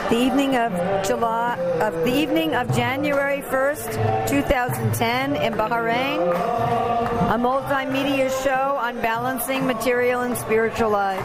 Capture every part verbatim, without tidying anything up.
the evening of July, of the evening of January first, two thousand ten, in Bahrain, a multimedia show on balancing material and spiritual life.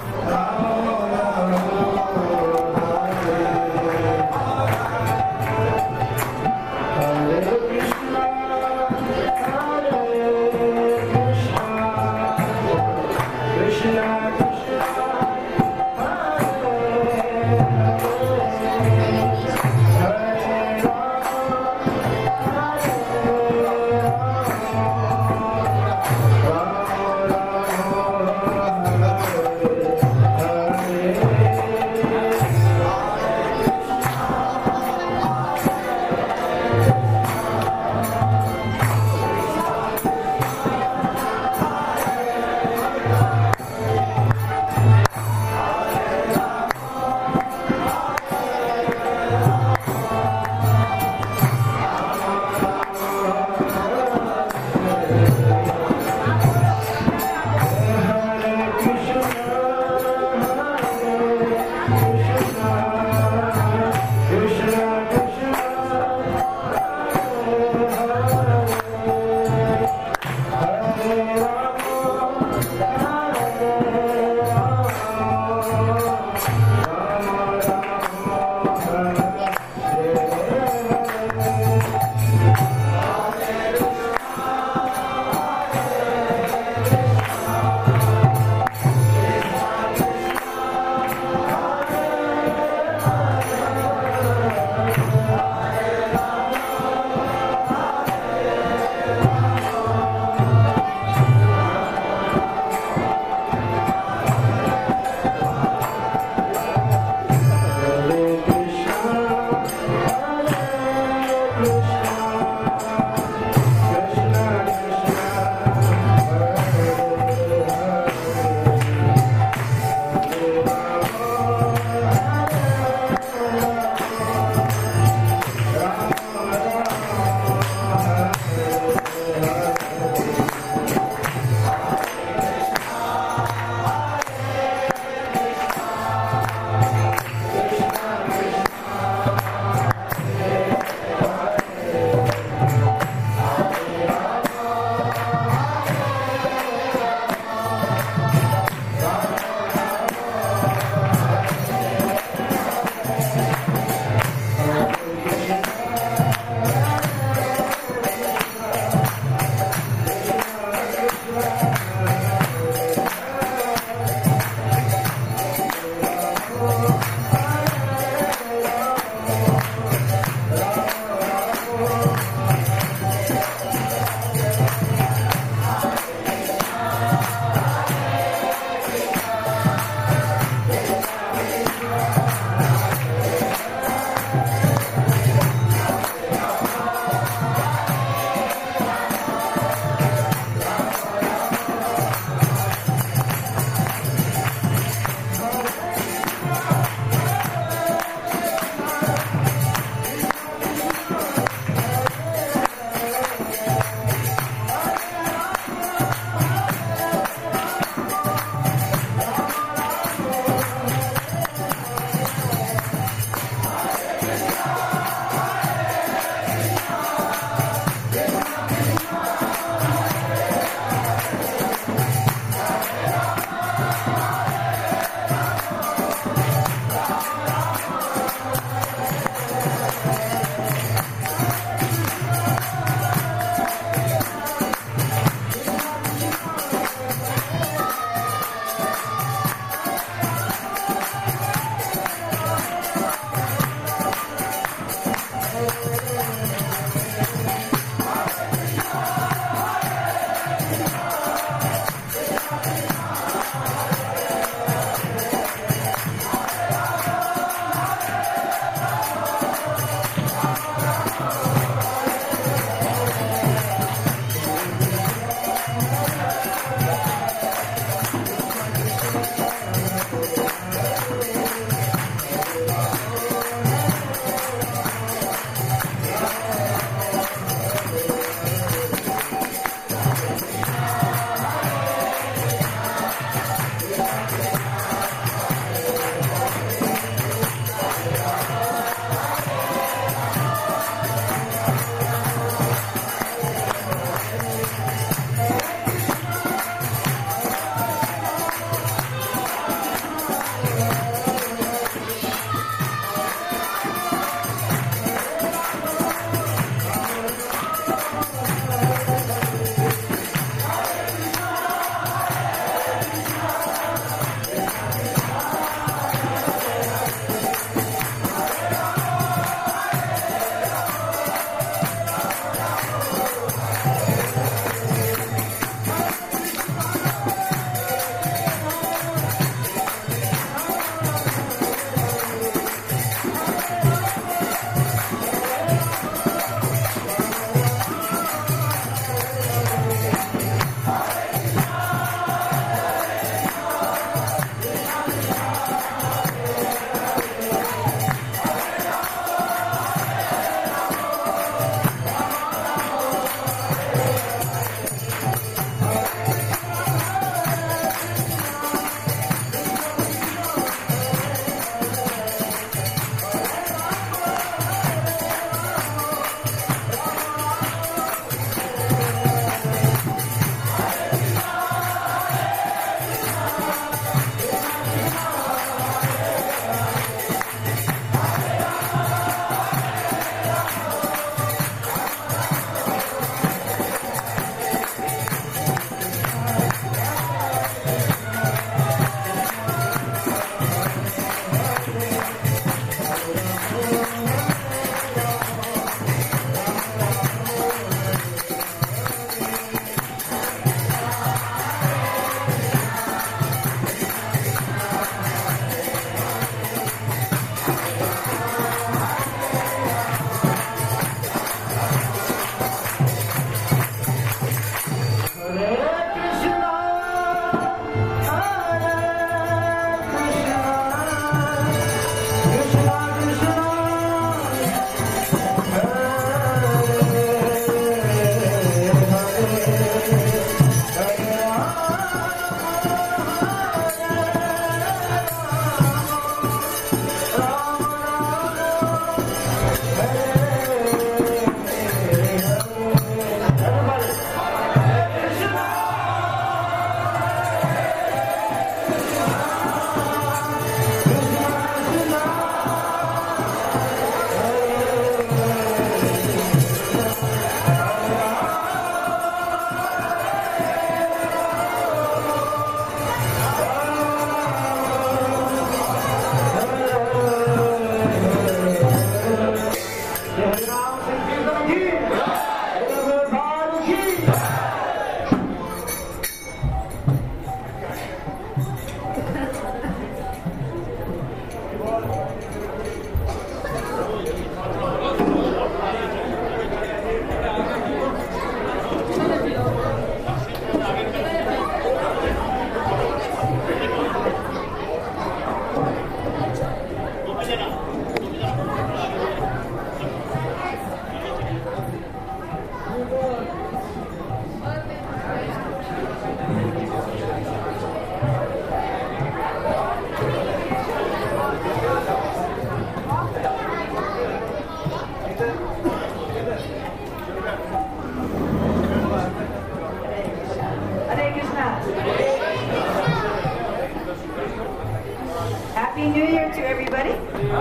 Ready?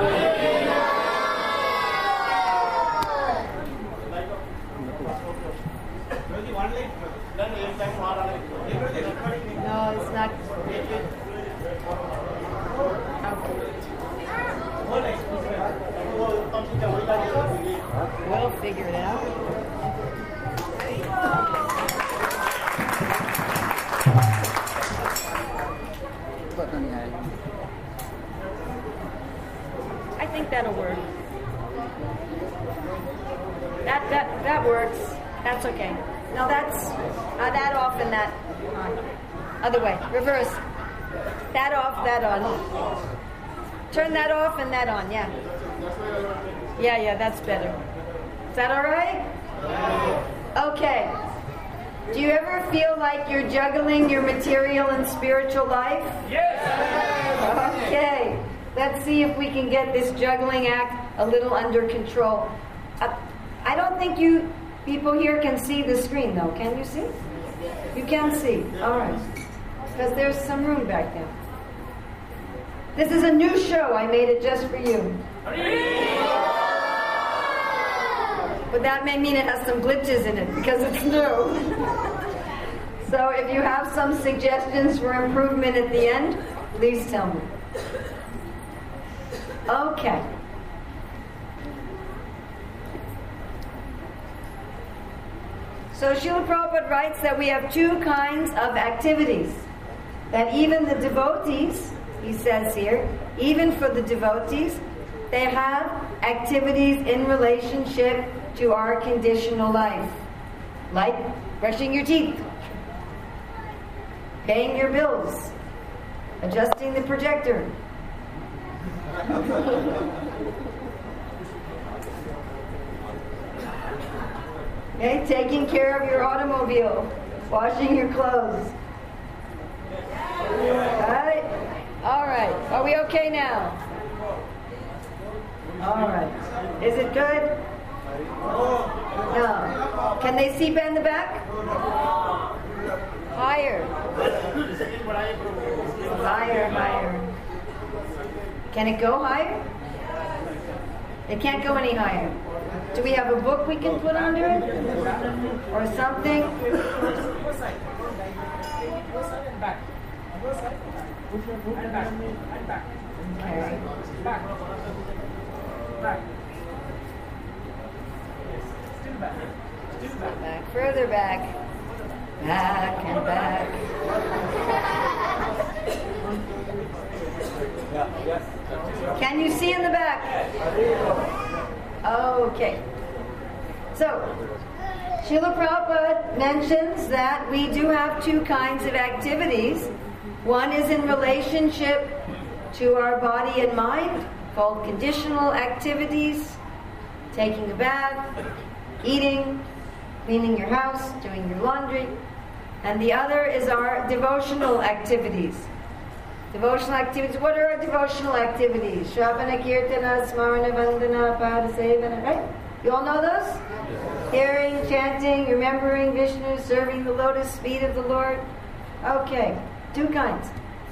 No, it's not. We'll figure it out. I think that'll work. That that that works. That's okay. No, that's uh, that off and that on. Other way. Reverse. That off, that on. Turn that off and that on. Yeah. Yeah, yeah, that's better. Is that all right? Okay. Do you ever feel like you're juggling your material and spiritual life? Yes! Okay. Let's see if we can get this juggling act a little under control. Uh, I don't think you people here can see the screen, though. Can you see? You can see. All right. Because there's some room back there. This is a new show. I made it just for you. But that may mean it has some glitches in it because it's new. So if you have some suggestions for improvement at the end, please tell me. Okay. So Srila Prabhupada writes that we have two kinds of activities. That even the devotees, he says here, even for the devotees, they have activities in relationship to our conditional life. Like brushing your teeth, paying your bills, adjusting the projector. Okay, taking care of your automobile, washing your clothes. Alright? Alright. Are we okay now? Alright. Is it good? No. Can they see in the back? Higher. Higher, higher. Can it go higher? It can't go any higher. Do we have a book we can put under it? Or something? Okay. Back, further back. Back and back. Can you see in the back? Okay. So, Srila Prabhupada mentions that we do have two kinds of activities. One is in relationship to our body and mind, called conditional activities, taking a bath, eating, cleaning your house, doing your laundry. And the other is our devotional activities. Devotional activities. What are our devotional activities? Shravana, Kirtana, Smarana, Vandana, Padasevana, right? You all know those? Yes. Hearing, chanting, remembering Vishnu, serving the lotus feet of the Lord. Okay, two kinds.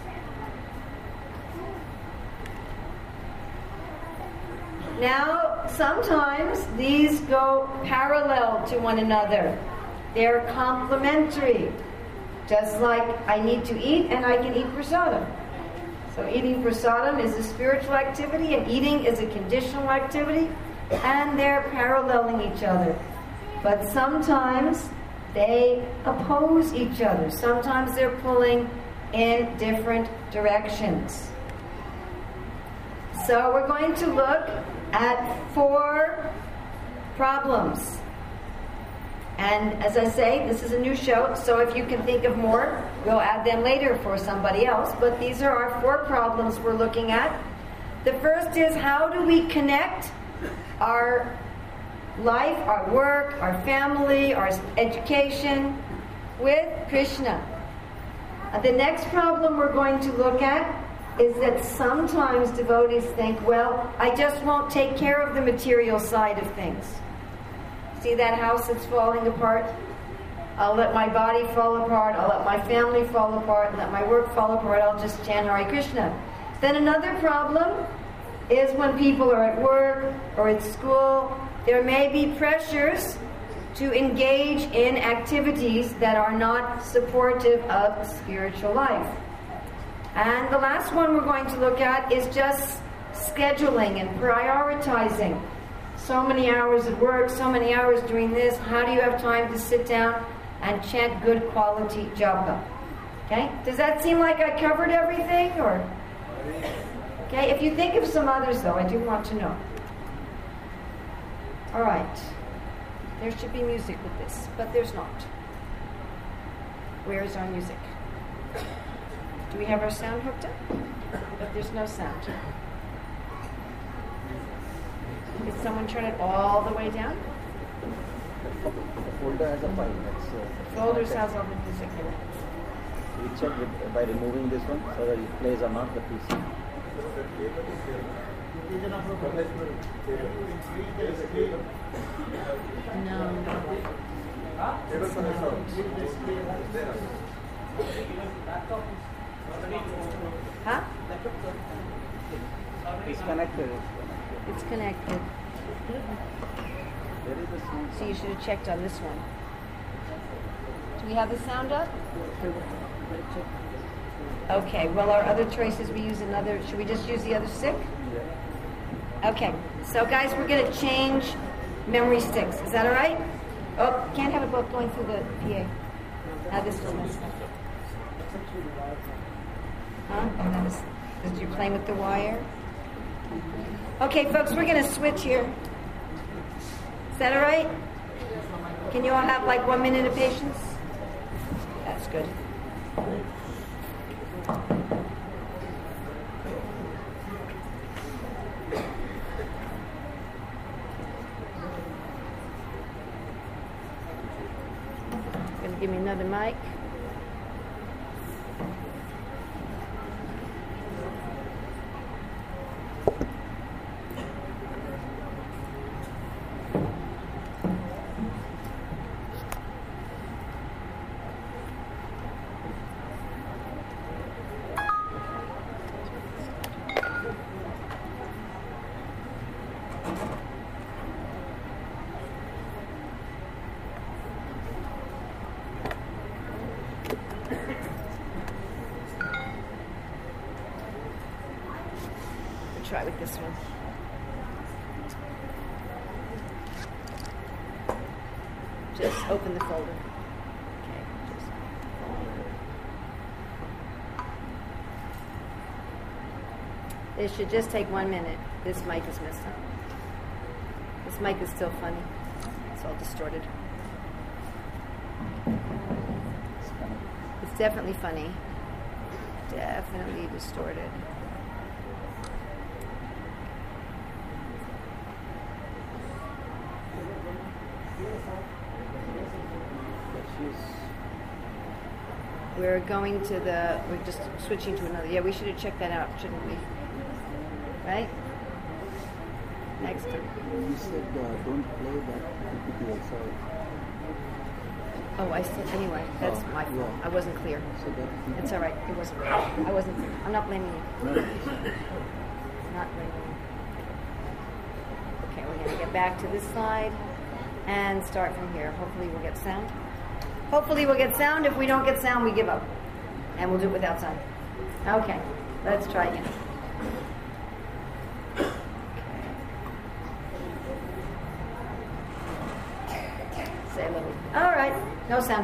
Now, sometimes these go parallel to one another. They're complementary. Just like I need to eat and I can eat prasadam. So eating prasadam is a spiritual activity and eating is a conditional activity, and they're paralleling each other. But sometimes they oppose each other. Sometimes they're pulling in different directions. So we're going to look at four problems. And as I say, this is a new show, so if you can think of more, we'll add them later for somebody else. But these are our four problems we're looking at. The first is, how do we connect our life, our work, our family, our education with Krishna? And the next problem we're going to look at is that sometimes devotees think, well, I just won't take care of the material side of things. See that house that's falling apart? I'll let my body fall apart, I'll let my family fall apart, let my work fall apart, I'll just chant Hare Krishna. Then another problem is when people are at work or at school, there may be pressures to engage in activities that are not supportive of spiritual life. And the last one we're going to look at is just scheduling and prioritizing. So many hours at work, so many hours doing this. How do you have time to sit down and chant good quality japa? Okay? Does that seem like I covered everything? Or okay, if you think of some others though, I do want to know. All right. There should be music with this, but there's not. Where is our music? Do we have our sound hooked up? But there's no sound. Did someone turn it all the way down? The folder has a file. That's, uh, The folder has all the music in it. we check with, by removing this one so that it plays or not the P C. No. Huh? It's connected. It's connected. There is a sound. So you should have checked on this one. Do we have the sound up? Okay, well our other choices, we use another, should we just use the other stick? Yeah. Okay, so guys, we're going to change memory sticks. Is that all right? Oh, can't have it both going through the P A. Now this is messed up. Huh? Oh, that was, because you're playing with the wire? Okay, folks, we're going to switch here. Is that all right? Can you all have like one minute of patience? That's good. Going to give me another mic. Try with this one. Just open the folder. Okay. Just it should just take one minute. This mic is messed up. This mic is still funny. It's all distorted. It's definitely funny. Definitely distorted. We're going to the, we're just switching to another. Yeah, we should have checked that out, shouldn't we? Right? Next time. You said uh, don't play that P P T outside. Oh, I said, anyway, that's Oh, my fault. yeah. I wasn't clear. So that It's all right. It wasn't clear. I wasn't clear. I'm not blaming you. no. Not blaming you. Okay, we're going to get back to this slide and start from here. Hopefully we'll get sound. Hopefully we'll get sound. If we don't get sound, we give up. And we'll do it without sound. Okay, let's try again. Say a little. All right, no sound.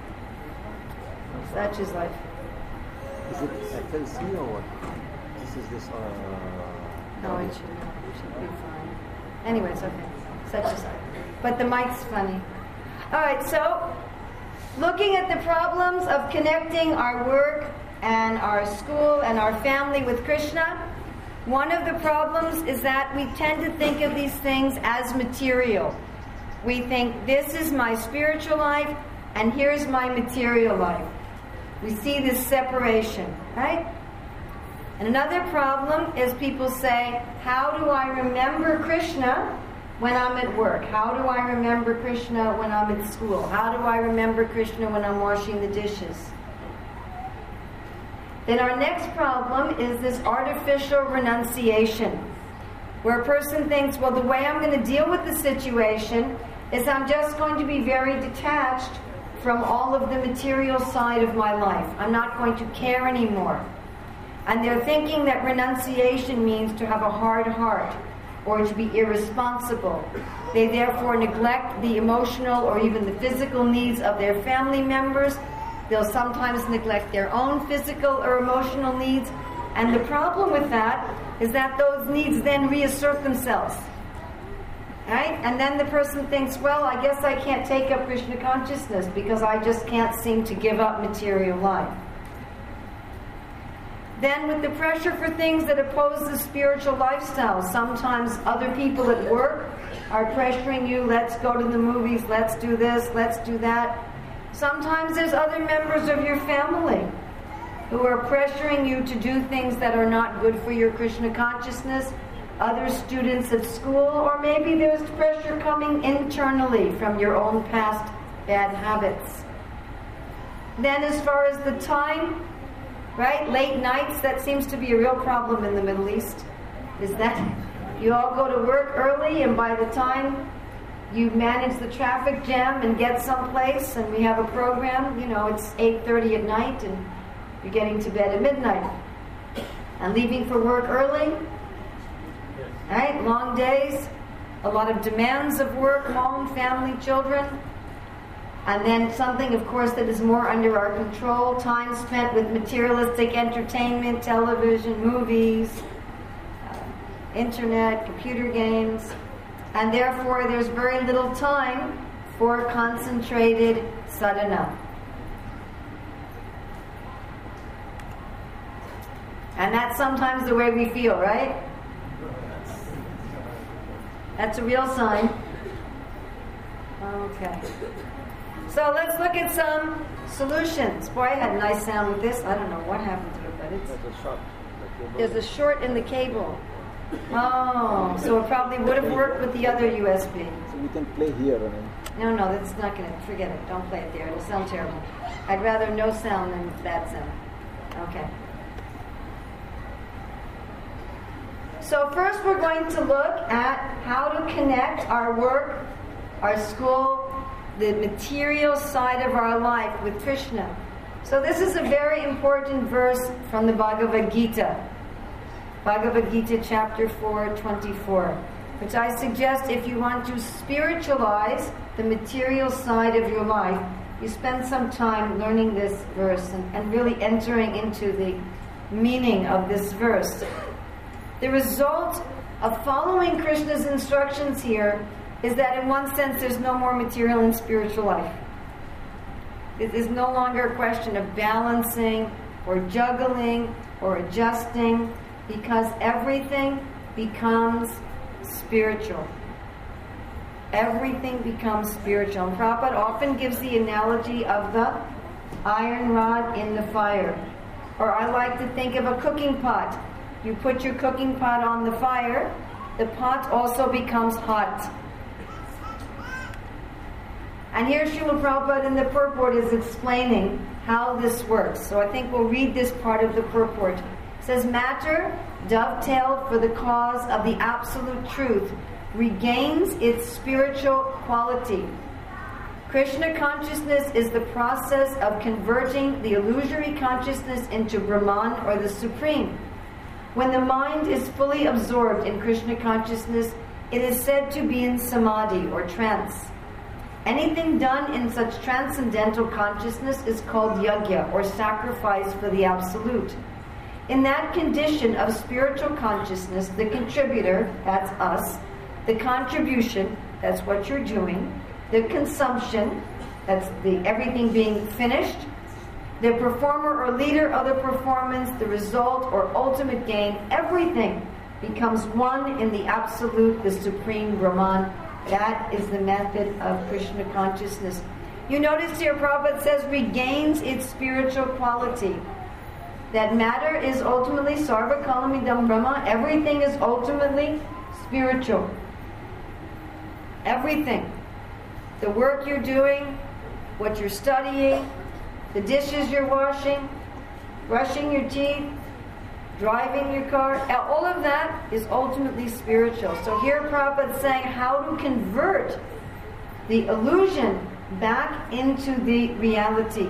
Such is life. Is it F L C or what? This is this. Uh, No, it should, it should be fine. Anyway, it's okay. Such is life. But the mic's funny. All right, so looking at the problems of connecting our work and our school and our family with Krishna, one of the problems is that we tend to think of these things as material. We think, this is my spiritual life, and here's my material life. We see this separation, right? And another problem is people say, how do I remember Krishna when I'm at work? How do I remember Krishna when I'm at school? How do I remember Krishna when I'm washing the dishes? Then our next problem is this artificial renunciation. where a person thinks, well, the way I'm going to deal with the situation is I'm just going to be very detached from all of the material side of my life. I'm not going to care anymore. And they're thinking that renunciation means to have a hard heart or to be irresponsible. They therefore neglect the emotional or even the physical needs of their family members. They'll sometimes neglect their own physical or emotional needs. And the problem with that is that those needs then reassert themselves. Right? And then the person thinks, well, I guess I can't take up Krishna consciousness because I just can't seem to give up material life. Then with the pressure for things that oppose the spiritual lifestyle, sometimes other people at work are pressuring you, let's go to the movies, let's do this, let's do that. Sometimes there's other members of your family who are pressuring you to do things that are not good for your Krishna consciousness, other students at school, or maybe there's pressure coming internally from your own past bad habits. Then as far as the time, right, late nights, that seems to be a real problem in the Middle East, is that you all go to work early, and by the time you manage the traffic jam and get someplace, and we have a program, you know, it's eight thirty at night, and you're getting to bed at midnight. And leaving for work early, right, long days, a lot of demands of work, home, family, children. And then something, of course, that is more under our control, time spent with materialistic entertainment, television, movies, uh, internet, computer games. And therefore, there's very little time for concentrated sadhana. And that's sometimes the way we feel, right? That's a real sign. Okay. So let's look at some solutions. Boy, I had a nice sound with this. I don't know what happened to it, but it's... There's a short. There's a short in the cable. Oh, so it probably would have worked with the other U S B. So we can play here. I mean. No, no, that's not going to... Forget it. Don't play it there. It'll sound terrible. I'd rather no sound than bad sound. Okay. So first we're going to look at how to connect our work, our school, the material side of our life with Krishna. So this is a very important verse from the Bhagavad Gita. Bhagavad Gita chapter four, twenty-four, which I suggest if you want to spiritualize the material side of your life, you spend some time learning this verse and, and really entering into the meaning of this verse. The result of following Krishna's instructions here is that in one sense there's no more material and spiritual life. It is no longer a question of balancing or juggling or adjusting, because everything becomes spiritual. Everything becomes spiritual. And Prabhupada often gives the analogy of the iron rod in the fire. Or I like to think of a cooking pot. You put your cooking pot on the fire, the pot also becomes hot. And here Srila Prabhupada in the purport is explaining how this works. So I think we'll read this part of the purport. It says, matter, dovetailed for the cause of the absolute truth, regains its spiritual quality. Krishna consciousness is the process of converting the illusory consciousness into Brahman, or the Supreme. When the mind is fully absorbed in Krishna consciousness, it is said to be in samadhi, or trance. Anything done in such transcendental consciousness is called yajna, or sacrifice for the Absolute. In that condition of spiritual consciousness, the contributor, that's us, the contribution, that's what you're doing, the consumption, that's the everything being finished, the performer or leader of the performance, the result or ultimate gain, everything becomes one in the Absolute, the Supreme Brahman. That is the method of Krishna consciousness. You notice here Prabhupada says regains its spiritual quality. That matter is ultimately sarva kalamidam Brahma. Everything is ultimately spiritual. Everything. The work you're doing, what you're studying, the dishes you're washing, brushing your teeth, driving your car, all of that is ultimately spiritual. So here Prabhupada is saying how to convert the illusion back into the reality.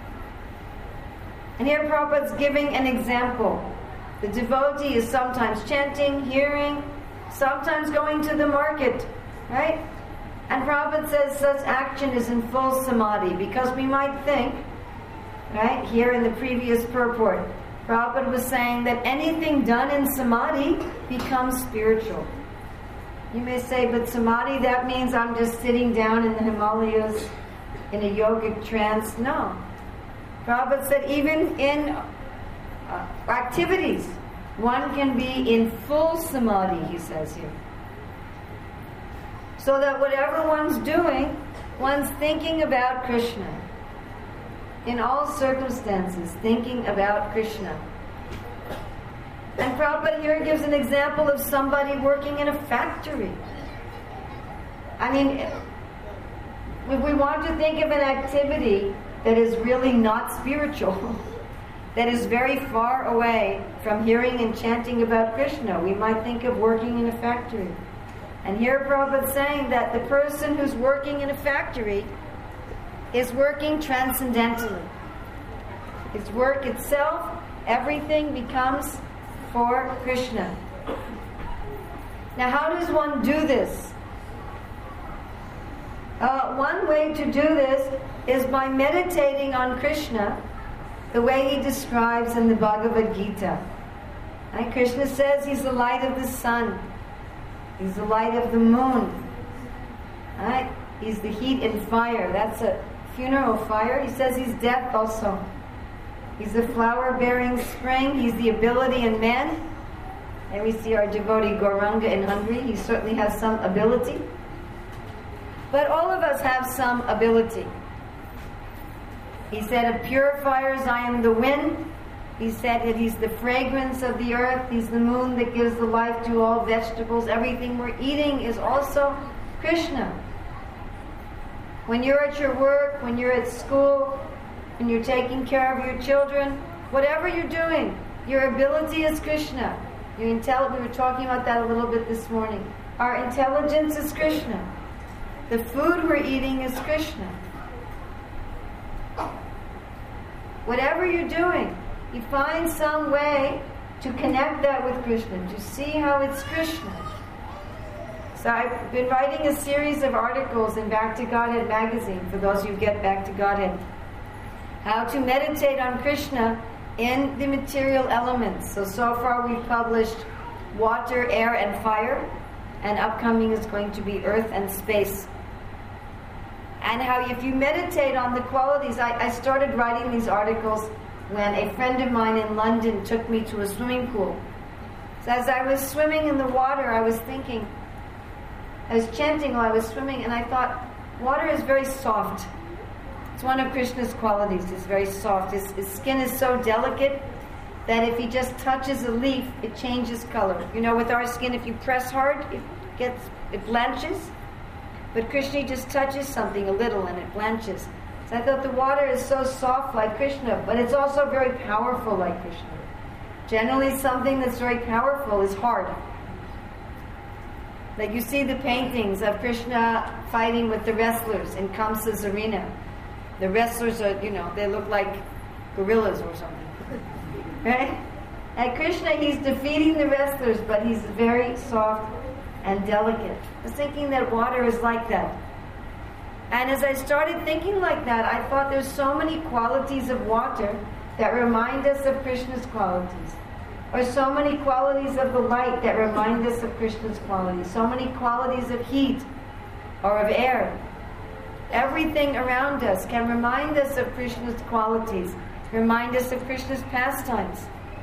And here Prabhupada is giving an example. The devotee is sometimes chanting, hearing, sometimes going to the market, right? And Prabhupada says such action is in full samadhi, because we might think, right, here in the previous purport, Prabhupada was saying that anything done in samadhi becomes spiritual. You may say, but samadhi, that means I'm just sitting down in the Himalayas in a yogic trance. No. Prabhupada said even in uh, activities, one can be in full samadhi, he says here. So that whatever one's doing, one's thinking about Krishna. In all circumstances, thinking about Krishna. And Prabhupada here gives an example of somebody working in a factory. I mean, if we want to think of an activity that is really not spiritual, that is very far away from hearing and chanting about Krishna, we might think of working in a factory. And here Prabhupada is saying that the person who's working in a factory is working transcendentally. His work itself, everything becomes for Krishna. Now, how does one do this? Uh, one way to do this is by meditating on Krishna the way he describes in the Bhagavad Gita. And Krishna says he's the light of the sun. He's the light of the moon. Right? He's the heat and fire. That's a funeral fire. He says he's death also. He's the flower-bearing spring. He's the ability in men. And we see our devotee Gauranga in Hungary. He certainly has some ability. But all of us have some ability. He said, of purifiers I am the wind. He said that he's the fragrance of the earth. He's the moon that gives the life to all vegetables. Everything we're eating is also Krishna. When you're at your work, when you're at school, when you're taking care of your children, whatever you're doing, your ability is Krishna. Your intel- we were talking about that a little bit this morning. Our intelligence is Krishna. The food we're eating is Krishna. Whatever you're doing, you find some way to connect that with Krishna, to see how it's Krishna. So I've been writing a series of articles in Back to Godhead magazine, for those who get Back to Godhead. How to meditate on Krishna in the material elements. So, so far we've published water, air, and fire. And upcoming is going to be earth and space. And how if you meditate on the qualities, I, I started writing these articles when a friend of mine in London took me to a swimming pool. So as I was swimming in the water, I was thinking, I was chanting while I was swimming, and I thought, water is very soft. It's one of Krishna's qualities. It's very soft. His, his skin is so delicate that if he just touches a leaf, it changes color. You know, with our skin, if you press hard, it gets, it blanches. But Krishna just touches something a little and it blanches. So I thought the water is so soft like Krishna, but it's also very powerful like Krishna. Generally, something that's very powerful is hard. Like you see the paintings of Krishna fighting with the wrestlers in Kamsa's arena. The wrestlers are, you know, they look like gorillas or something. Right? And Krishna, he's defeating the wrestlers, but he's very soft and delicate. I was thinking that water is like that. And as I started thinking like that, I thought there's so many qualities of water that remind us of Krishna's qualities. Or so many qualities of the light that remind us of Krishna's qualities. So many qualities of heat or of air. Everything around us can remind us of Krishna's qualities, remind us of Krishna's pastimes.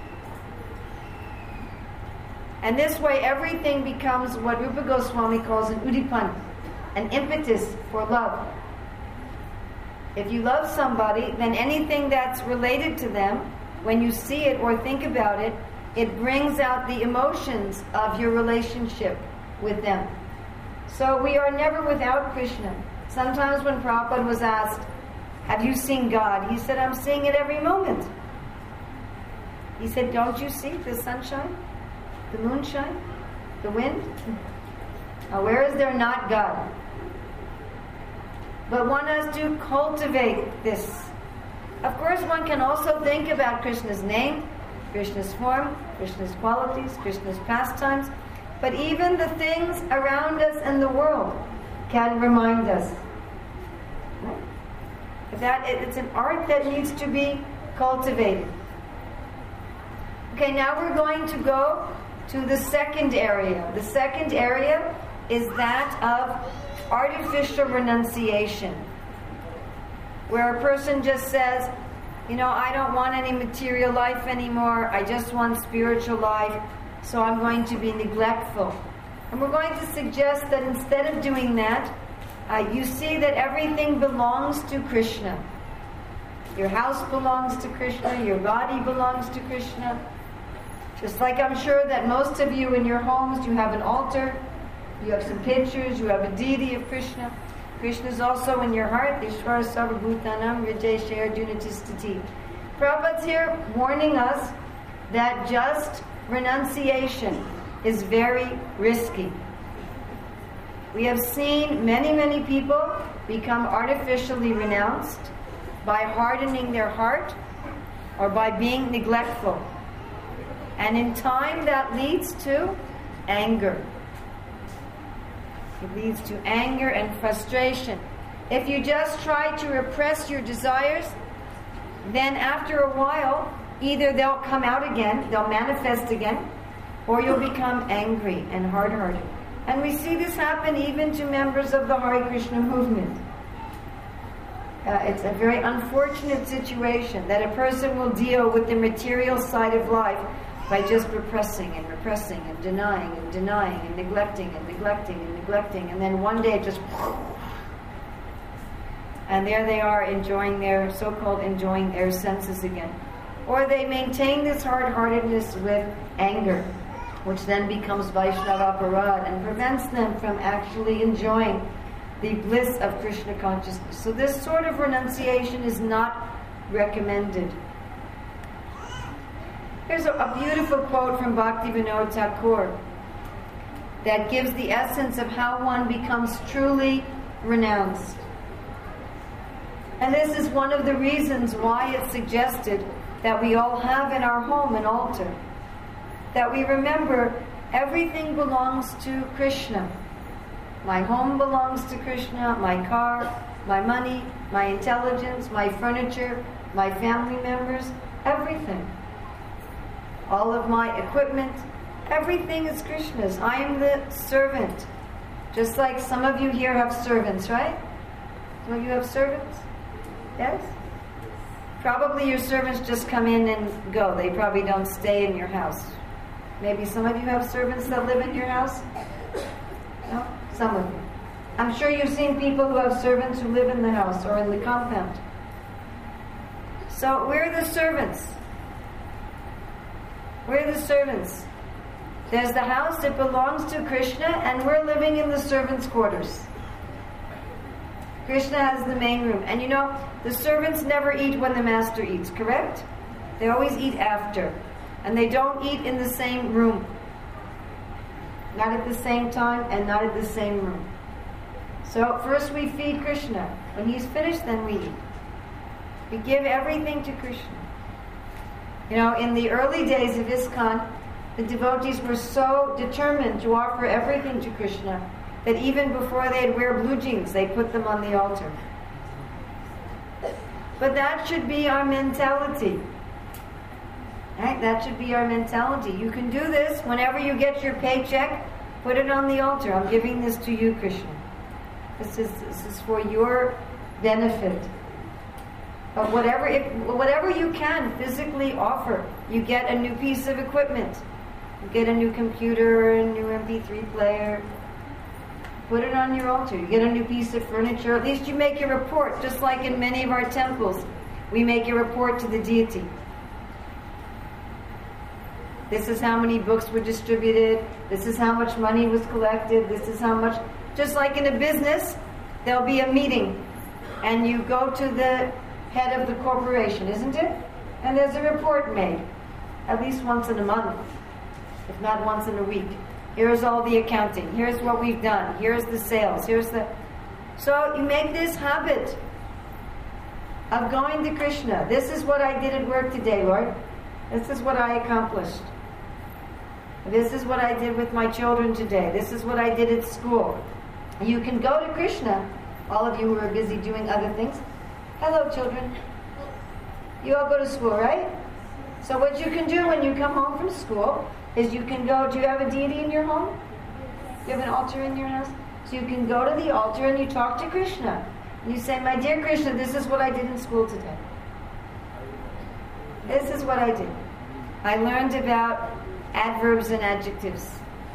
And this way everything becomes what Rupa Goswami calls an udipan, an impetus for love. If you love somebody, then anything that's related to them, when you see it or think about it, it brings out the emotions of your relationship with them. So we are never without Krishna. Sometimes when Prabhupada was asked, have you seen God? He said, I'm seeing it every moment. He said, don't you see the sunshine, the moonshine, the wind? Now, where is there not God? But one has to cultivate this. Of course, one can also think about Krishna's name, Krishna's form, Krishna's qualities, Krishna's pastimes. But even the things around us in the world can remind us. That it's an art that needs to be cultivated. Okay, now we're going to go to the second area. The second area is that of artificial renunciation, where a person just says, you know, I don't want any material life anymore, I just want spiritual life, so I'm going to be neglectful. And we're going to suggest that instead of doing that, uh, you see that everything belongs to Krishna. Your house belongs to Krishna, your body belongs to Krishna. Just like I'm sure that most of you in your homes, you have an altar, you have some pictures, you have a deity of Krishna. Krishna is also in your heart. Ishvara Sarvabhutanam Hridaya Arjuna Tistati. Prabhupada's here warning us that just renunciation is very risky. We have seen many, many people become artificially renounced by hardening their heart or by being neglectful. And in time that leads to anger. It leads to anger and frustration. If you just try to repress your desires, then after a while, either they'll come out again, they'll manifest again, or you'll become angry and hard-hearted. And we see this happen even to members of the Hare Krishna movement. Uh, it's a very unfortunate situation that a person will deal with the material side of life by just repressing and repressing and denying and denying and neglecting and neglecting and neglecting, and then one day just and there they are enjoying their, so-called enjoying their senses again. Or they maintain this hard-heartedness with anger, which then becomes Vaishnava Aparad and prevents them from actually enjoying the bliss of Krishna consciousness. So this sort of renunciation is not recommended. Here's a, a beautiful quote from Bhaktivinoda Thakur that gives the essence of how one becomes truly renounced. And this is one of the reasons why it's suggested that we all have in our home an altar. That we remember everything belongs to Krishna. My home belongs to Krishna, my car, my money, my intelligence, my furniture, my family members, everything. All of my equipment, everything is Krishna's. I am the servant. Just like some of you here have servants, right? Some of you have servants? Yes? Probably your servants just come in and go. They probably don't stay in your house. Maybe some of you have servants that live in your house? No? Some of you. I'm sure you've seen people who have servants who live in the house or in the compound. So we're the servants. We're the servants. There's the house that belongs to Krishna, and we're living in the servants' quarters. Krishna has the main room. And you know, the servants never eat when the master eats, correct? They always eat after. And they don't eat in the same room. Not at the same time and not at the same room. So first we feed Krishna. When he's finished, then we eat. We give everything to Krishna. You know, in the early days of ISKCON, the devotees were so determined to offer everything to Krishna that even before they'd wear blue jeans, they put them on the altar. But that should be our mentality. Right? That should be our mentality. You can do this whenever you get your paycheck. Put it on the altar. I'm giving this to you, Krishna. This is this is for your benefit. But whatever if, whatever you can physically offer, you get a new piece of equipment. You get a new computer, a new M P three player. Put it on your altar. You get a new piece of furniture. At least you make a report, just like in many of our temples. We make a report to the deity. This is how many books were distributed. This is how much money was collected. This is how much... Just like in a business, there'll be a meeting. And you go to the head of the corporation, isn't it? And there's a report made. at least once in a month, if not once in a week. Here's all the accounting. Here's what we've done. Here's the sales. Here's the... So you make this habit of going to Krishna. This is what I did at work today, Lord. This is what I accomplished. This is what I did with my children today. This is what I did at school. You can go to Krishna, all of you who are busy doing other things. Hello, children. You all go to school, right? So what you can do when you come home from school is you can go, do you have a deity in your home? Do you have an altar in your house? So you can go to the altar and you talk to Krishna. And you say, my dear Krishna, this is what I did in school today. This is what I did. I learned about adverbs and adjectives.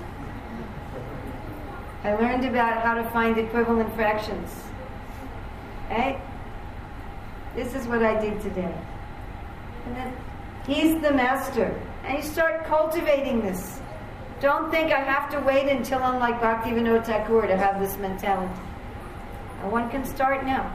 I learned about how to find equivalent fractions. Okay? This is what I did today. And then he's the master. And you start cultivating this. Don't think I have to wait until I'm like Bhaktivinoda Thakur to have this mentality. And one can start now.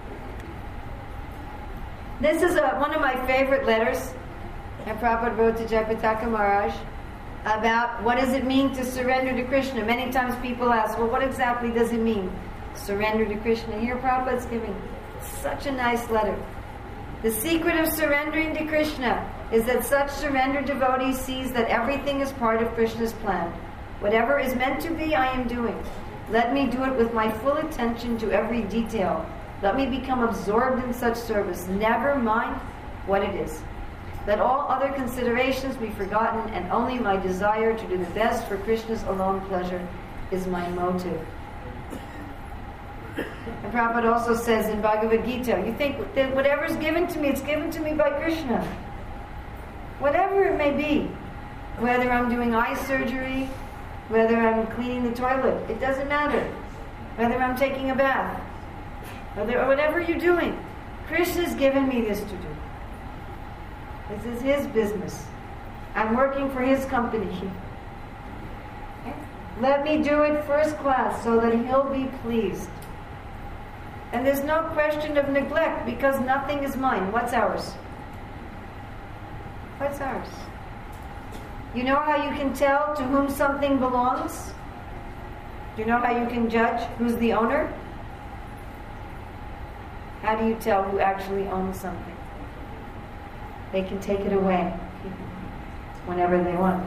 This is a, one of my favorite letters that Prabhupada wrote to Jayapataka Maharaj about what does it mean to surrender to Krishna. Many times people ask, well, what exactly does it mean? Surrender to Krishna. Here Prabhupada's giving such a nice letter. The secret of surrendering to Krishna is that such surrendered devotee sees that everything is part of Krishna's plan. Whatever is meant to be, I am doing. Let me do it with my full attention to every detail. Let me become absorbed in such service. Never mind what it is. Let all other considerations be forgotten, and only my desire to do the best for Krishna's alone pleasure is my motive. And Prabhupada also says in Bhagavad Gita, you think that whatever is given to me, it's given to me by Krishna. Whatever it may be, whether I'm doing eye surgery, whether I'm cleaning the toilet, it doesn't matter. Whether I'm taking a bath, whether, or whatever you're doing, Krishna's given me this to do. This is his business. I'm working for his company. Okay? Let me do it first class so that he'll be pleased. And there's no question of neglect because nothing is mine. What's ours? What's ours? You know how you can tell to whom something belongs? Do you know how you can judge who's the owner? How do you tell who actually owns something? They can take it away whenever they want.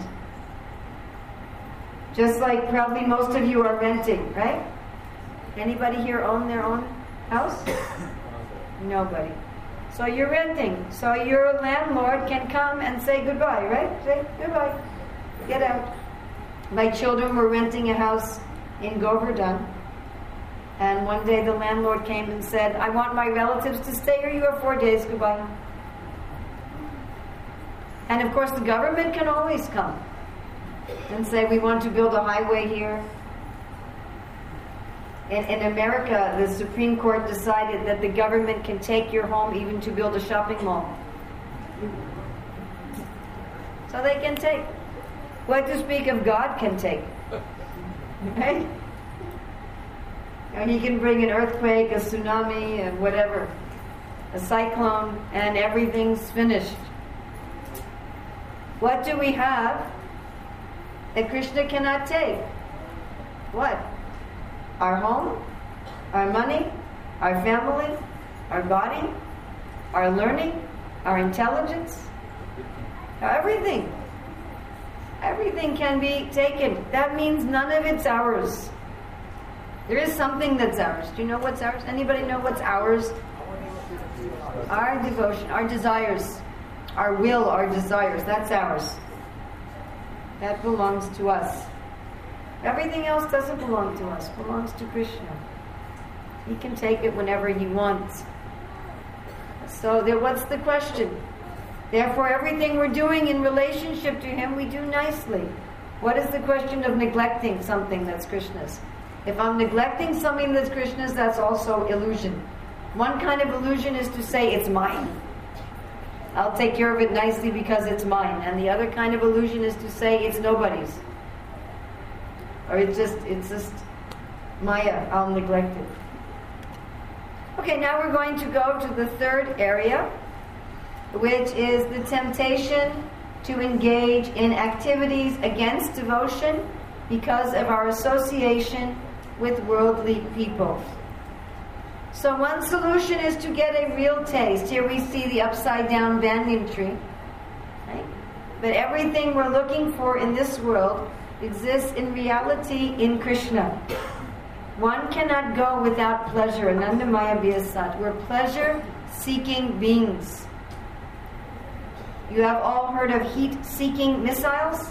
Just like probably most of you are renting, right? Anybody here own their own house? Nobody. So you're renting. So your landlord can come and say goodbye, right? Say goodbye. Get out. My children were renting a house in Govardhan. And one day the landlord came and said, I want my relatives to stay here. You have four days. Goodbye. And of course the government can always come and say, we want to build a highway here. In, in America, the Supreme Court decided that the government can take your home even to build a shopping mall. So they can take. What to speak of God can take. Right? And he can bring an earthquake, a tsunami, and whatever. A cyclone, and everything's finished. What do we have that Krishna cannot take? What? Our home, our money, our family, our body, our learning, our intelligence, everything. Everything can be taken. That means none of it's ours. There is something that's ours. Do you know what's ours? Anybody know what's ours? Our devotion, our desires, our will, our desires, that's ours. That belongs to us. Everything else doesn't belong to us. It belongs to Krishna. He can take it whenever he wants. So there, what's the question? Therefore, everything we're doing in relationship to him, we do nicely. What is the question of neglecting something that's Krishna's? If I'm neglecting something that's Krishna's, that's also illusion. One kind of illusion is to say, it's mine. I'll take care of it nicely because it's mine. And the other kind of illusion is to say, it's nobody's. Or it's just, it's just Maya, I'll neglect it. Okay, now we're going to go to the third area, which is the temptation to engage in activities against devotion because of our association with worldly people. So one solution is to get a real taste. Here we see the upside down banyan tree. Right? But everything we're looking for in this world exists in reality in Krishna. One cannot go without pleasure. Anandamaya Biyasat. We're pleasure-seeking beings. You have all heard of heat-seeking missiles?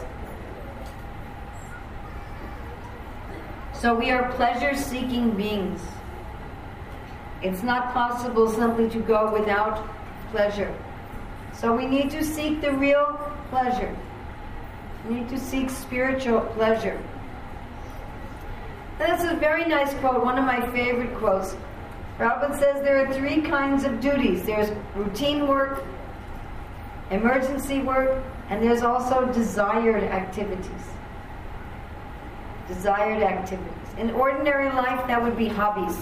So we are pleasure-seeking beings. It's not possible simply to go without pleasure. So we need to seek the real pleasure. We need to seek spiritual pleasure. And that's a very nice quote, one of my favorite quotes. Prabhupada says there are three kinds of duties. There's routine work, emergency work, and there's also desired activities. Desired activities. In ordinary life, that would be hobbies.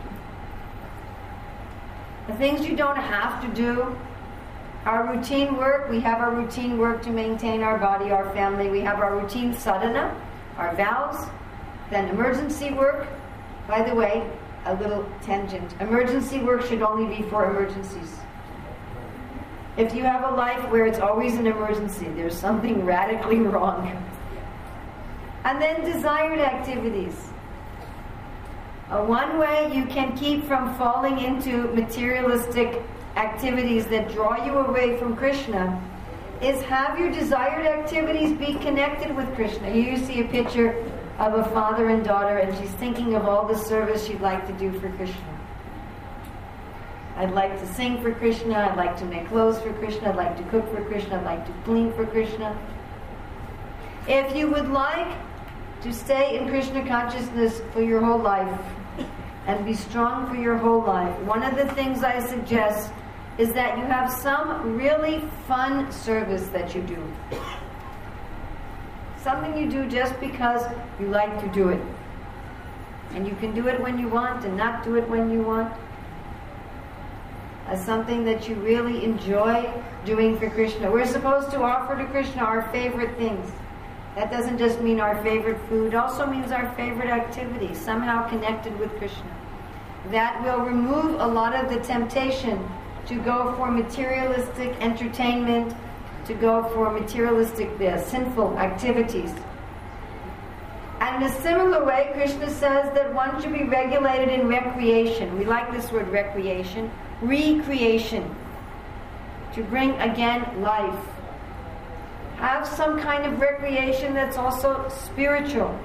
The things you don't have to do. Our routine work, we have our routine work to maintain our body, our family. We have our routine sadhana, our vows. Then emergency work. By the way, a little tangent. Emergency work should only be for emergencies. If you have a life where it's always an emergency, there's something radically wrong. And then desired activities. Uh, one way you can keep from falling into materialistic activities that draw you away from Krishna is have your desired activities be connected with Krishna. Here you see a picture of a father and daughter, and she's thinking of all the service she'd like to do for Krishna. I'd like to sing for Krishna, I'd like to make clothes for Krishna, I'd like to cook for Krishna, I'd like to clean for Krishna. If you would like to stay in Krishna consciousness for your whole life and be strong for your whole life, one of the things I suggest is that you have some really fun service that you do. Something you do just because you like to do it. And you can do it when you want and not do it when you want. As something that you really enjoy doing for Krishna. We're supposed to offer to Krishna our favorite things. That doesn't just mean our favorite food, it also means our favorite activity, somehow connected with Krishna. That will remove a lot of the temptation to go for materialistic entertainment, to go for materialistic, uh, sinful activities. And in a similar way, Krishna says that one should be regulated in recreation. We like this word recreation. Recreation. To bring again life. Have some kind of recreation that's also spiritual.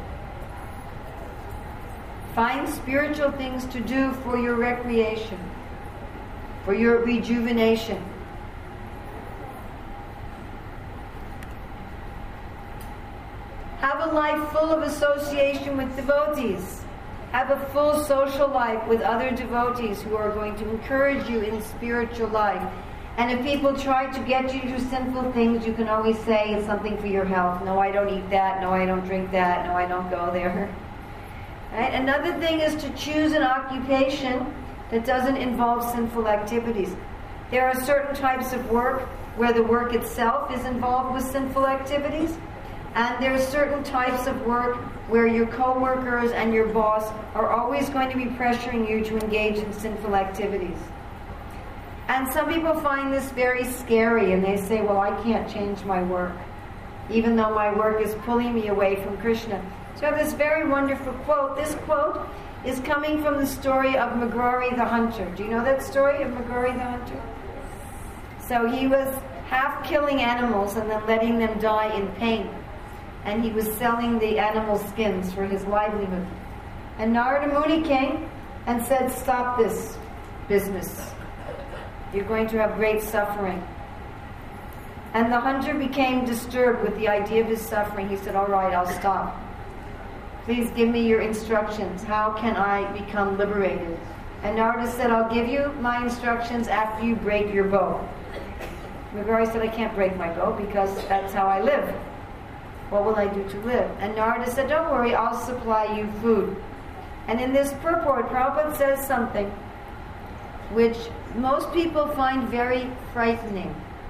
Find spiritual things to do for your recreation, for your rejuvenation. Have a life full of association with devotees. Have a full social life with other devotees who are going to encourage you in spiritual life. And if people try to get you to do sinful things, you can always say it's something for your health. No, I don't eat that. No, I don't drink that. No, I don't go there. Right? Another thing is to choose an occupation that doesn't involve sinful activities. There are certain types of work where the work itself is involved with sinful activities. And there are certain types of work where your co-workers and your boss are always going to be pressuring you to engage in sinful activities. And some people find this very scary, and they say, well, I can't change my work, even though my work is pulling me away from Krishna. So I have this very wonderful quote. This quote is coming from the story of Magrori the hunter. Do you know that story of Magrori the hunter? So he was half killing animals and then letting them die in pain. And he was selling the animal skins for his livelihood. And Narada Muni came and said, stop this business. You're going to have great suffering. And the hunter became disturbed with the idea of his suffering. He said, all right, I'll stop. Please give me your instructions. How can I become liberated? And Narada said, I'll give you my instructions after you break your bow. Magrori said, I can't break my bow because that's how I live. What will I do to live? And Narada said, don't worry, I'll supply you food. And in this purport, Prabhupada says something which most people find very frightening.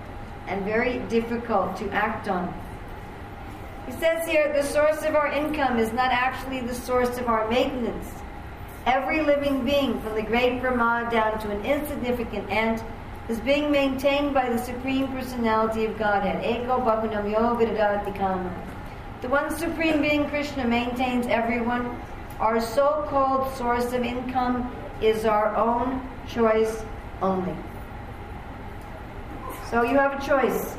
and very difficult to act on. He says here, the source of our income is not actually the source of our maintenance. Every living being, from the great Brahma down to an insignificant ant, is being maintained by the Supreme Personality of Godhead. Eko Bahunam Yo Viradati Kama. The one Supreme Being, Krishna, maintains everyone. Our so-called source of income is our own choice only. So you have a choice.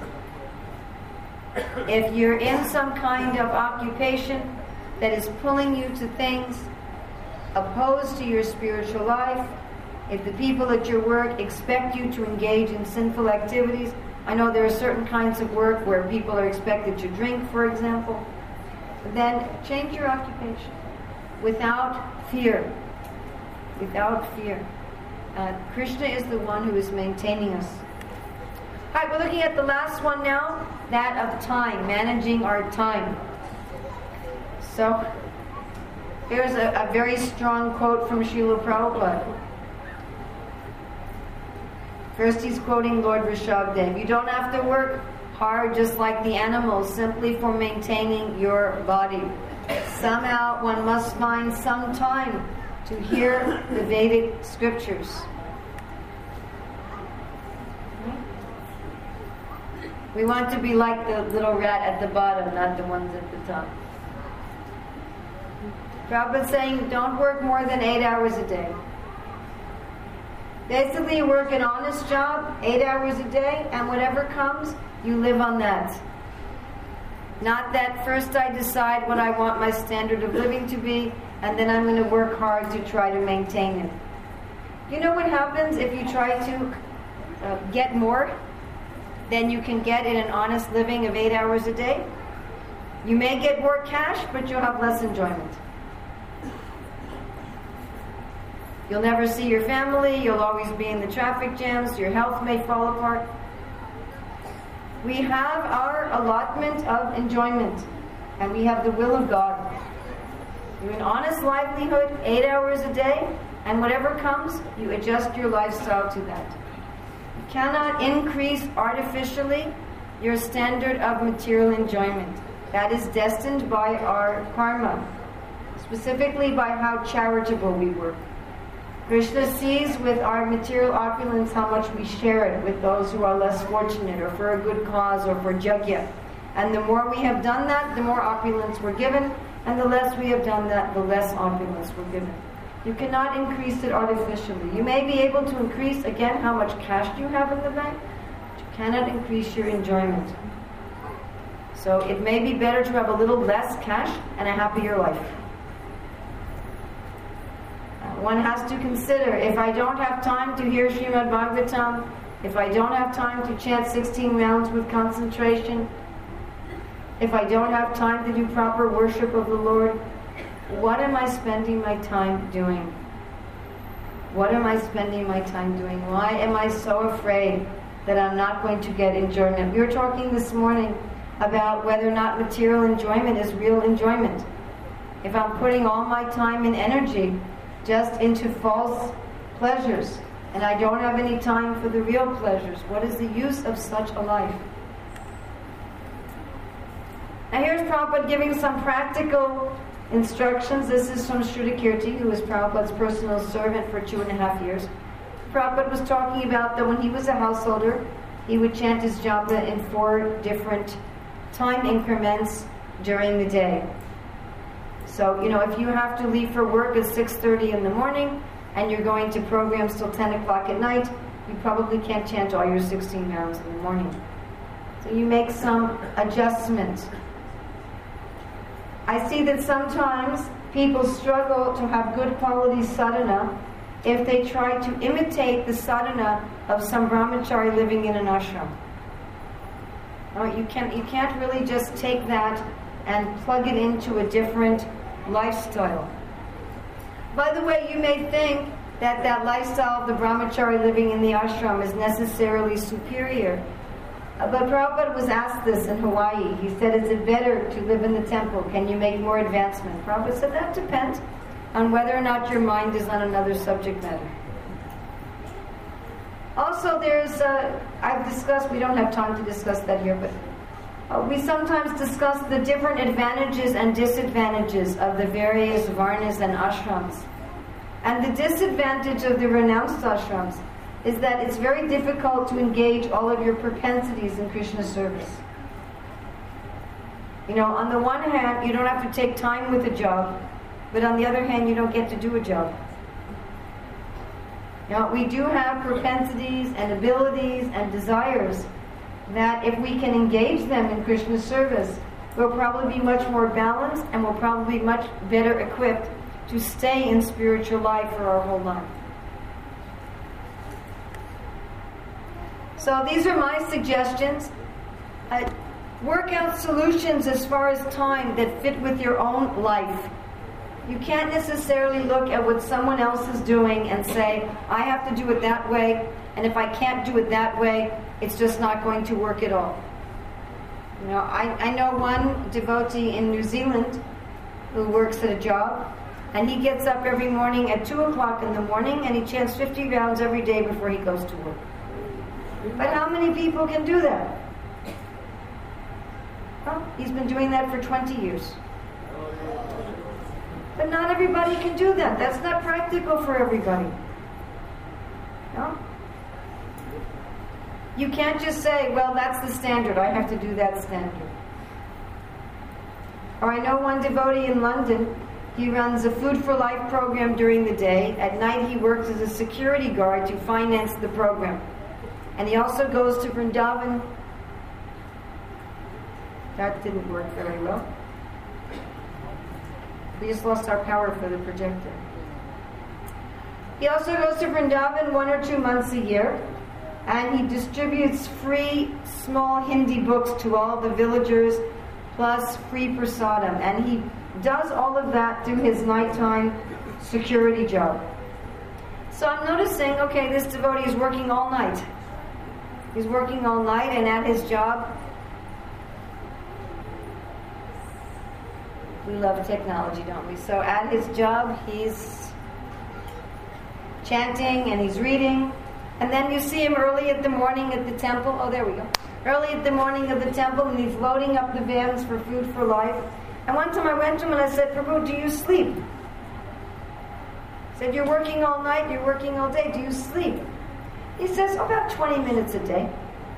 If you're in some kind of occupation that is pulling you to things opposed to your spiritual life, if the people at your work expect you to engage in sinful activities, I know there are certain kinds of work where people are expected to drink, for example, then change your occupation without fear. Without fear. Uh, Krishna is the one who is maintaining us. All right, we're looking at the last one now, that of time, managing our time. So, here's a, a very strong quote from Srila Prabhupada. First he's quoting Lord Rishabhdev. You don't have to work hard just like the animals simply for maintaining your body. Somehow one must find some time to hear the Vedic scriptures. We want to be like the little rat at the bottom, not the ones at the top. Prabhupada's saying, don't work more than eight hours a day. Basically, you work an honest job, eight hours a day, and whatever comes, you live on that. Not that first I decide what I want my standard of living to be, and then I'm going to work hard to try to maintain it. You know what happens if you try to uh, get more than you can get in an honest living of eight hours a day? You may get more cash, but you'll have less enjoyment. You'll never see your family, you'll always be in the traffic jams, your health may fall apart. We have our allotment of enjoyment, and we have the will of God. You're an honest livelihood, eight hours a day, and whatever comes, you adjust your lifestyle to that. You cannot increase artificially your standard of material enjoyment. That is destined by our karma, specifically by how charitable we work. Krishna sees with our material opulence how much we share it with those who are less fortunate, or for a good cause, or for jagya. And the more we have done that, the more opulence we're given, and the less we have done that, the less opulence we're given. You cannot increase it artificially. You may be able to increase, again, how much cash you have in the bank, but you cannot increase your enjoyment. So it may be better to have a little less cash and a happier life. One has to consider, if I don't have time to hear Srimad Bhagavatam, if I don't have time to chant sixteen rounds with concentration, if I don't have time to do proper worship of the Lord, what am I spending my time doing? What am I spending my time doing? Why am I so afraid that I'm not going to get enjoyment? We were talking this morning about whether or not material enjoyment is real enjoyment. If I'm putting all my time and energy just into false pleasures, and I don't have any time for the real pleasures, what is the use of such a life? Now here's Prabhupada giving some practical instructions. This is from Shrudakirti, who was Prabhupada's personal servant for two and a half years. Prabhupada was talking about that when he was a householder, he would chant his japa in four different time increments during the day. So, you know, if you have to leave for work at six thirty in the morning and you're going to programs till ten o'clock at night, you probably can't chant all your sixteen rounds in the morning. So you make some adjustment. I see that sometimes people struggle to have good quality sadhana if they try to imitate the sadhana of some brahmachari living in an ashram. No, you can't, you can't really just take that and plug it into a different lifestyle. By the way, you may think that that lifestyle of the brahmachari living in the ashram is necessarily superior. Uh, but Prabhupada was asked this in Hawaii. He said, is it better to live in the temple? Can you make more advancement? Prabhupada said, that depends on whether or not your mind is on another subject matter. Also, there's, uh, I've discussed, we don't have time to discuss that here, but uh, we sometimes discuss the different advantages and disadvantages of the various varnas and ashrams. And the disadvantage of the renounced ashrams is that it's very difficult to engage all of your propensities in Krishna service. You know, on the one hand, you don't have to take time with a job, but on the other hand, you don't get to do a job. Now, we do have propensities and abilities and desires that if we can engage them in Krishna's service, we'll probably be much more balanced and we'll probably be much better equipped to stay in spiritual life for our whole life. So these are my suggestions. Uh, work out solutions as far as time that fit with your own life. You can't necessarily look at what someone else is doing and say, I have to do it that way, and if I can't do it that way, it's just not going to work at all. You know, I, I know one devotee in New Zealand who works at a job, and he gets up every morning at two o'clock in the morning and he chants fifty rounds every day before he goes to work. But how many people can do that? Well, he's been doing that for twenty years. But not everybody can do that. That's not practical for everybody. No? You can't just say, well, that's the standard. I have to do that standard. Or I know one devotee in London. He runs a Food for Life program during the day. At night he works as a security guard to finance the program. And he also goes to Vrindavan. That didn't work very well. We just lost our power for the projector. He also goes to Vrindavan one or two months a year. And he distributes free small Hindi books to all the villagers, plus free prasadam. And he does all of that through his nighttime security job. So I'm noticing, okay, this devotee is working all night. He's working all night, and at his job, we love technology, don't we? So at his job, he's chanting and he's reading. And then you see him early at the morning at the temple. Oh, there we go. Early at the morning at the temple, and he's loading up the vans for Food for Life. And one time I went to him and I said, Prabhu, do you sleep? He said, you're working all night, you're working all day, do you sleep? He says, oh, about twenty minutes a day.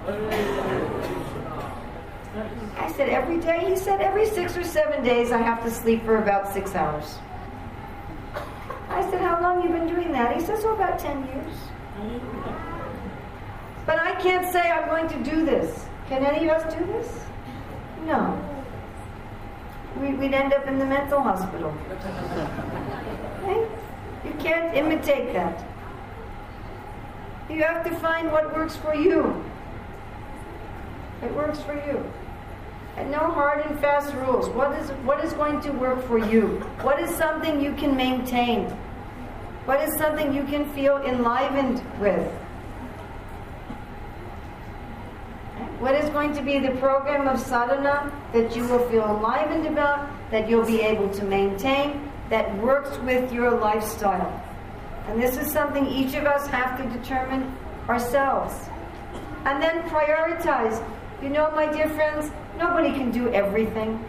I said, every day? He said, every six or seven days I have to sleep for about six hours. I said, how long have you been doing that? He says, oh, about ten years. But I can't say I'm going to do this. Can any of us do this? No. We, we'd end up in the mental hospital. Okay? You can't imitate that. You have to find what works for you. It works for you. And no hard and fast rules. What is, what is going to work for you? What is something you can maintain? What is something you can feel enlivened with? What is going to be the program of sadhana that you will feel enlivened about, that you'll be able to maintain, that works with your lifestyle? And this is something each of us have to determine ourselves. And then prioritize. You know, my dear friends, nobody can do everything.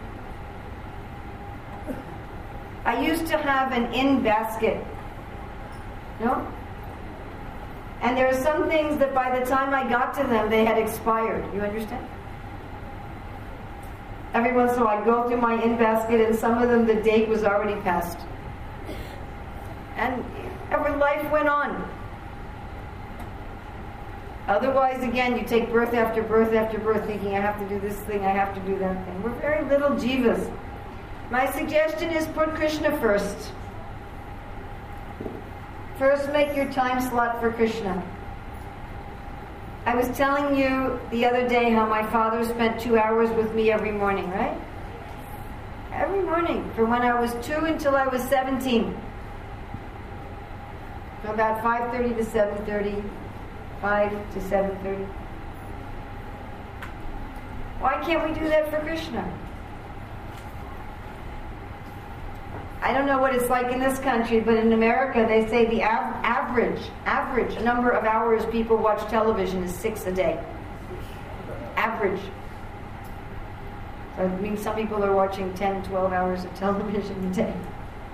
I used to have an in basket. No? And there are some things that by the time I got to them, they had expired. You understand? Every once in a while I go through my in basket and some of them the date was already passed. And every life went on. Otherwise, again, you take birth after birth after birth thinking, I have to do this thing, I have to do that thing. We're very little jivas. My suggestion is put Krishna first. First, make your time slot for Krishna. I was telling you the other day how my father spent two hours with me every morning, right? Every morning, from when I was two until I was seventeen. From about five thirty to seven thirty, five to seven thirty. Why can't we do that for Krishna? I don't know what it's like in this country, but in America they say the av- average, average number of hours people watch television is six a day. Average. So it means some people are watching ten, twelve hours of television a day.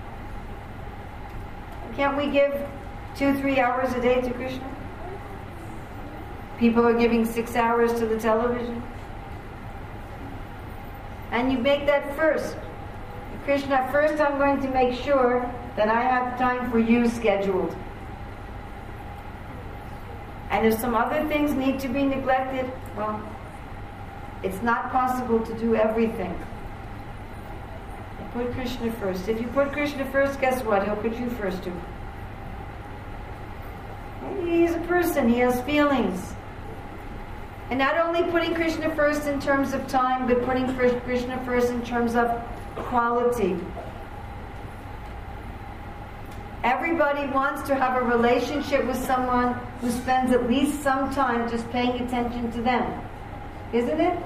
Can't we give two, three hours a day to Krishna? People are giving six hours to the television. And you make that first. Krishna, first I'm going to make sure that I have time for you scheduled. And if some other things need to be neglected, well, it's not possible to do everything. Put Krishna first. If you put Krishna first, guess what? He'll put you first too. He's a person. He has feelings. And not only putting Krishna first in terms of time, but putting Krishna first in terms of quality. Everybody wants to have a relationship with someone who spends at least some time just paying attention to them. Isn't it?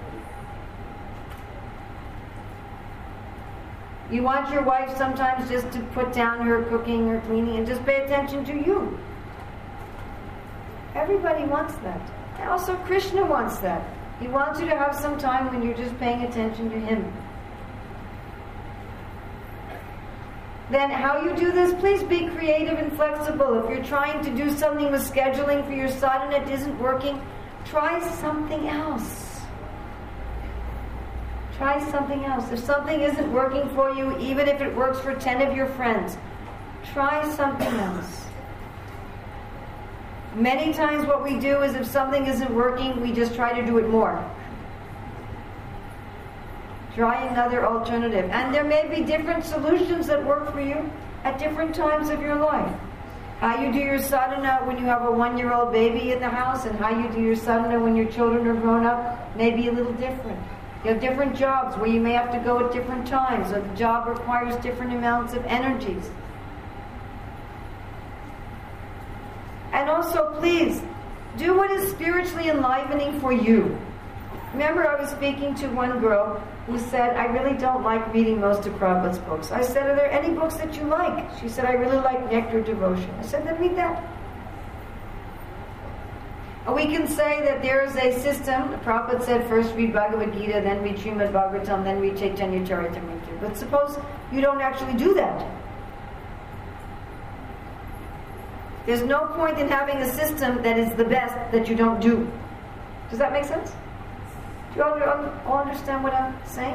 You want your wife sometimes just to put down her cooking or cleaning and just pay attention to you. Everybody wants that. And also Krishna wants that. He wants you to have some time when you're just paying attention to him. Then how you do this, please be creative and flexible. If you're trying to do something with scheduling for your sadhana and it isn't working, try something else. Try something else. If something isn't working for you, even if it works for ten of your friends, try something else. Many times what we do is if something isn't working, we just try to do it more. Try another alternative. And there may be different solutions that work for you at different times of your life. How you do your sadhana when you have a one-year-old baby in the house and how you do your sadhana when your children are grown up may be a little different. You have different jobs where you may have to go at different times, or the job requires different amounts of energies. And also, please, do what is spiritually enlivening for you. Remember, I was speaking to one girl who said, I really don't like reading most of Prabhupada's books. I said, are there any books that you like? She said, I really like Nectar Devotion. I said, then read that. We can say that there is a system. Prabhupada said first read Bhagavad Gita, then read Srimad Bhagavatam, then read Chaitanya Charitamrita. But suppose you don't actually do that. There's no point in having a system that is the best that you don't do. Does that make sense? Do you all, all understand what I'm saying?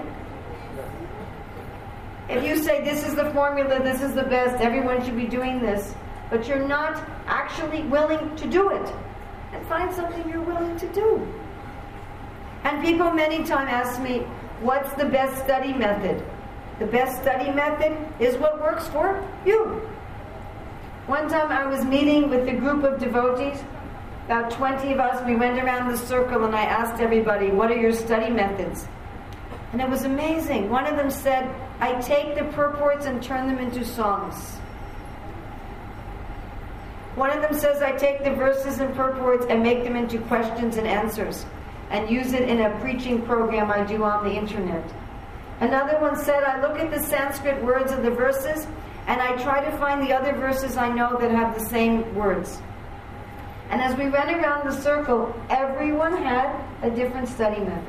If you say this is the formula, this is the best, everyone should be doing this, but you're not actually willing to do it, and find something you're willing to do. And people many times ask me, what's the best study method? The best study method is what works for you. One time I was meeting with a group of devotees, about twenty of us. We went around the circle and I asked everybody, what are your study methods? And it was amazing. One of them said, I take the purports and turn them into songs. One of them says, I take the verses and purports and make them into questions and answers and use it in a preaching program I do on the internet. Another one said, I look at the Sanskrit words of the verses and I try to find the other verses I know that have the same words. And as we went around the circle, everyone had a different study method.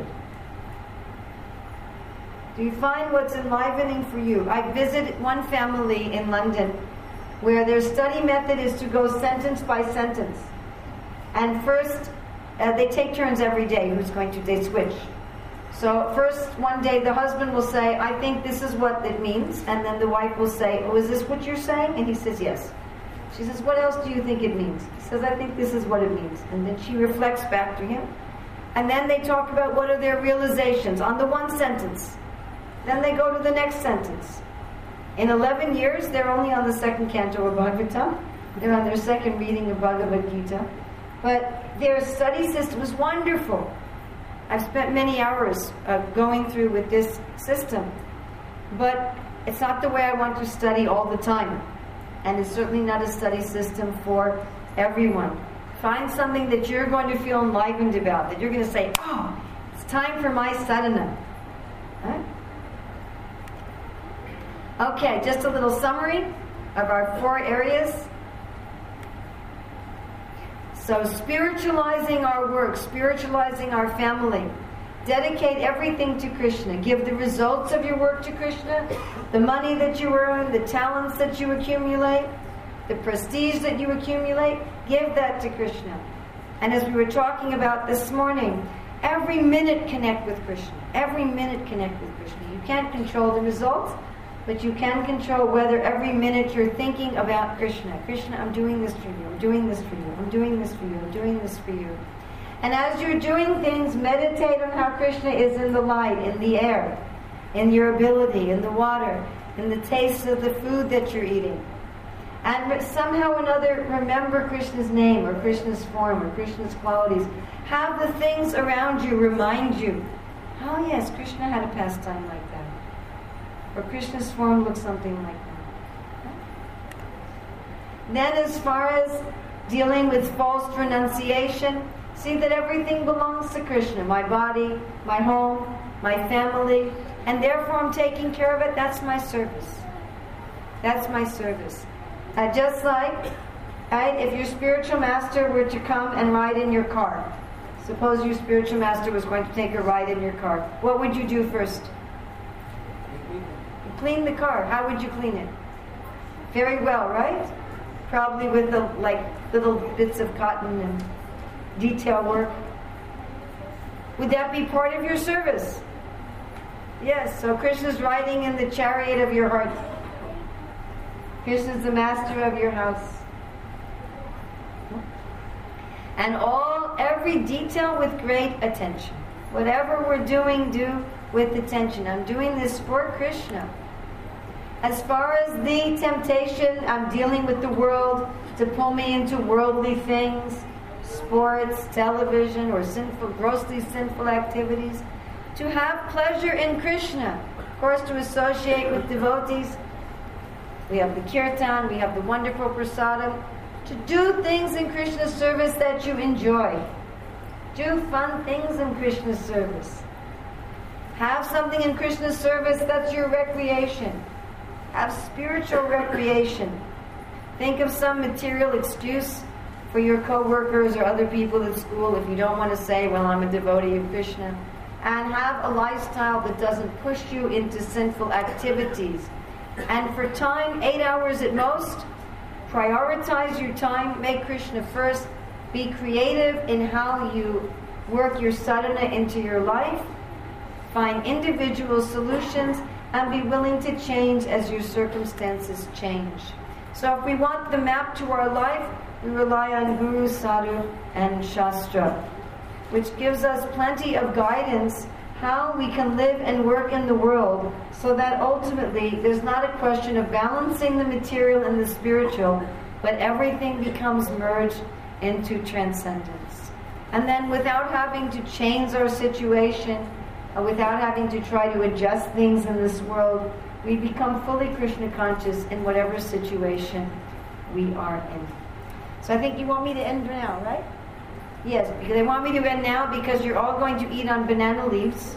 Do you find what's enlivening for you? I visited one family in London where their study method is to go sentence by sentence. And first, uh, they take turns every day who's going to, they switch. So first, one day the husband will say, I think this is what it means. And then the wife will say, oh, is this what you're saying? And he says, yes. She says, what else do you think it means? He says, I think this is what it means. And then she reflects back to him. And then they talk about what are their realizations on the one sentence. Then they go to the next sentence. In eleven years, they're only on the second canto of Bhagavatam. They're on their second reading of Bhagavad Gita. But their study system is wonderful. I've spent many hours uh, going through with this system. But it's not the way I want to study all the time. And it's certainly not a study system for everyone. Find something that you're going to feel enlivened about, that you're going to say, oh, it's time for my sadhana. Right? Okay, just a little summary of our four areas. So spiritualizing our work, spiritualizing our family. Dedicate everything to Krishna. Give the results of your work to Krishna. The money that you earn, the talents that you accumulate, the prestige that you accumulate, give that to Krishna. And as we were talking about this morning, every minute connect with Krishna. Every minute connect with Krishna. You can't control the results, but you can control whether every minute you're thinking about Krishna. Krishna, I'm doing this for you. I'm doing this for you. I'm doing this for you. I'm doing this for you. And as you're doing things, meditate on how Krishna is in the light, in the air, in your ability, in the water, in the taste of the food that you're eating. And somehow or another, remember Krishna's name, or Krishna's form, or Krishna's qualities. Have the things around you remind you, oh yes, Krishna had a pastime like that. Or Krishna's form looks something like that. Then as far as dealing with false renunciation, see that everything belongs to Krishna. My body, my home, my family, and therefore I'm taking care of it. That's my service. That's my service. Uh, just like, right, if your spiritual master were to come and ride in your car. Suppose your spiritual master was going to take a ride in your car. What would you do first? Clean the car. How would you clean it? Very well, right? Probably with the, like little bits of cotton and detail work. Would that be part of your service? Yes, so Krishna's riding in the chariot of your heart. Krishna's the master of your house. And all, every detail with great attention. Whatever we're doing, do with attention. I'm doing this for Krishna. As far as the temptation, I'm dealing with the world to pull me into worldly things, sports, television, or sinful, grossly sinful activities. To have pleasure in Krishna. Of course, to associate with devotees. We have the kirtan, we have the wonderful prasadam. To do things in Krishna's service that you enjoy. Do fun things in Krishna's service. Have something in Krishna's service that's your recreation. Have spiritual recreation. Think of some material excuse for your co-workers or other people at school if you don't want to say, well, I'm a devotee of Krishna. And have a lifestyle that doesn't push you into sinful activities. And for time, eight hours at most, prioritize your time, make Krishna first, be creative in how you work your sadhana into your life, find individual solutions, and be willing to change as your circumstances change. So if we want the map to our life, we rely on Guru, Sadhu, and Shastra, which gives us plenty of guidance how we can live and work in the world so that ultimately there's not a question of balancing the material and the spiritual, but everything becomes merged into transcendence. And then without having to change our situation, uh, without having to try to adjust things in this world, we become fully Krishna conscious in whatever situation we are in. So I think you want me to end now, right? Yes, because they want me to end now because you're all going to eat on banana leaves.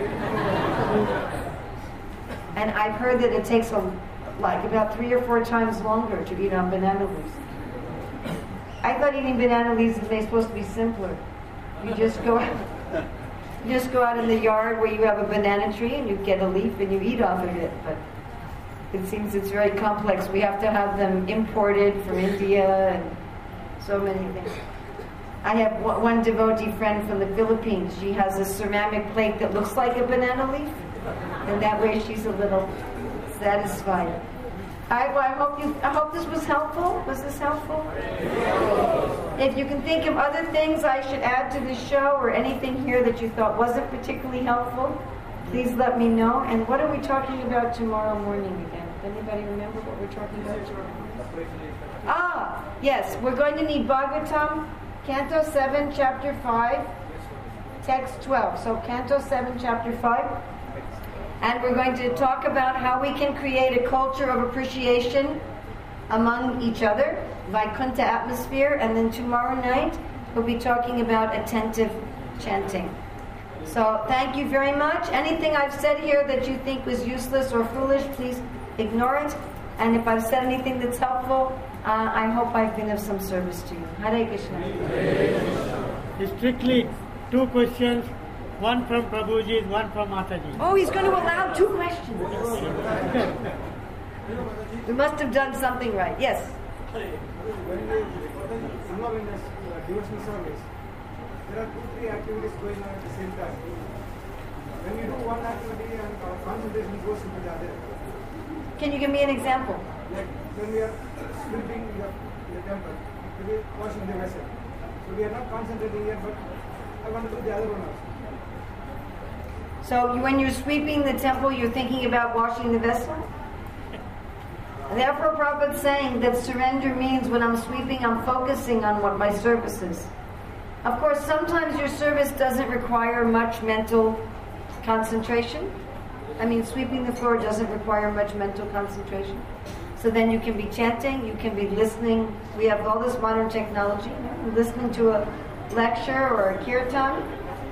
And I've heard that it takes a, like about three or four times longer to eat on banana leaves. I thought eating banana leaves is supposed to be simpler. You just go out, you just go out in the yard where you have a banana tree and you get a leaf and you eat off of it. But it seems it's very complex. We have to have them imported from India and so many things. I have one devotee friend from the Philippines. She has a ceramic plate that looks like a banana leaf, and that way she's a little satisfied. I, well, I hope you. I hope this was helpful. Was this helpful? If you can think of other things I should add to the show, or anything here that you thought wasn't particularly helpful, please let me know. And what are we talking about tomorrow morning again? Anybody remember what we're talking about tomorrow? Ah, yes, we're going to need Bhagavatam. Canto seven, Chapter five, Text twelve. So Canto seven, Chapter five. And we're going to talk about how we can create a culture of appreciation among each other, Vaikuntha atmosphere. And then tomorrow night, we'll be talking about attentive chanting. So thank you very much. Anything I've said here that you think was useless or foolish, please ignore it. And if I've said anything that's helpful, uh, I hope I've been of some service to you. Hare Krishna. Strictly two questions, one from Prabhuji, one from Mataji. Oh, he's going to allow two questions. We must have done something right. Yes. When you involve in this uh, devotional service, there are two, three activities going on at the same time. When you do one activity and uh, concentration goes into the other. Can you give me an example? Like when we are sweeping the, the temple, we are washing the vessel. So we are not concentrating here, but I want to do the other one also. So when you're sweeping the temple, you're thinking about washing the vessel? Therefore, Prabhupada's saying that surrender means when I'm sweeping, I'm focusing on what my service is. Of course, sometimes your service doesn't require much mental concentration. I mean, sweeping the floor doesn't require much mental concentration. So then you can be chanting, you can be listening. We have all this modern technology. You know, listening to a lecture or a kirtan.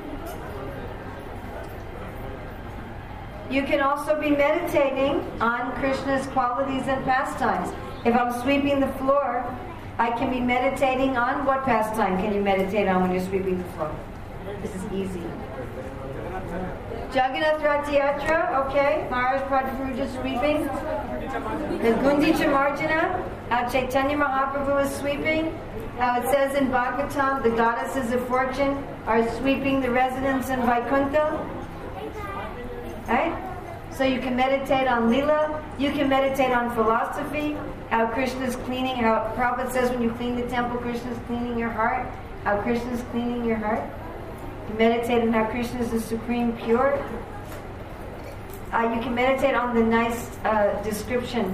You can also be meditating on Krishna's qualities and pastimes. If I'm sweeping the floor, I can be meditating on what pastime can you meditate on when you're sweeping the floor? This is easy. Jagannath Rath Yatra, okay. Maharaj Prabhu is sweeping. The Gundicha Marjana, how Chaitanya Mahaprabhu is sweeping. How it says in Bhagavatam, the goddesses of fortune are sweeping the residents in Vaikuntha. Right? So you can meditate on Leela, you can meditate on philosophy, how Krishna's cleaning, how Prabhupada says when you clean the temple, Krishna's cleaning your heart, how Krishna's cleaning your heart. You meditate on how Krishna is the supreme pure. Uh, you can meditate on the nice uh, description,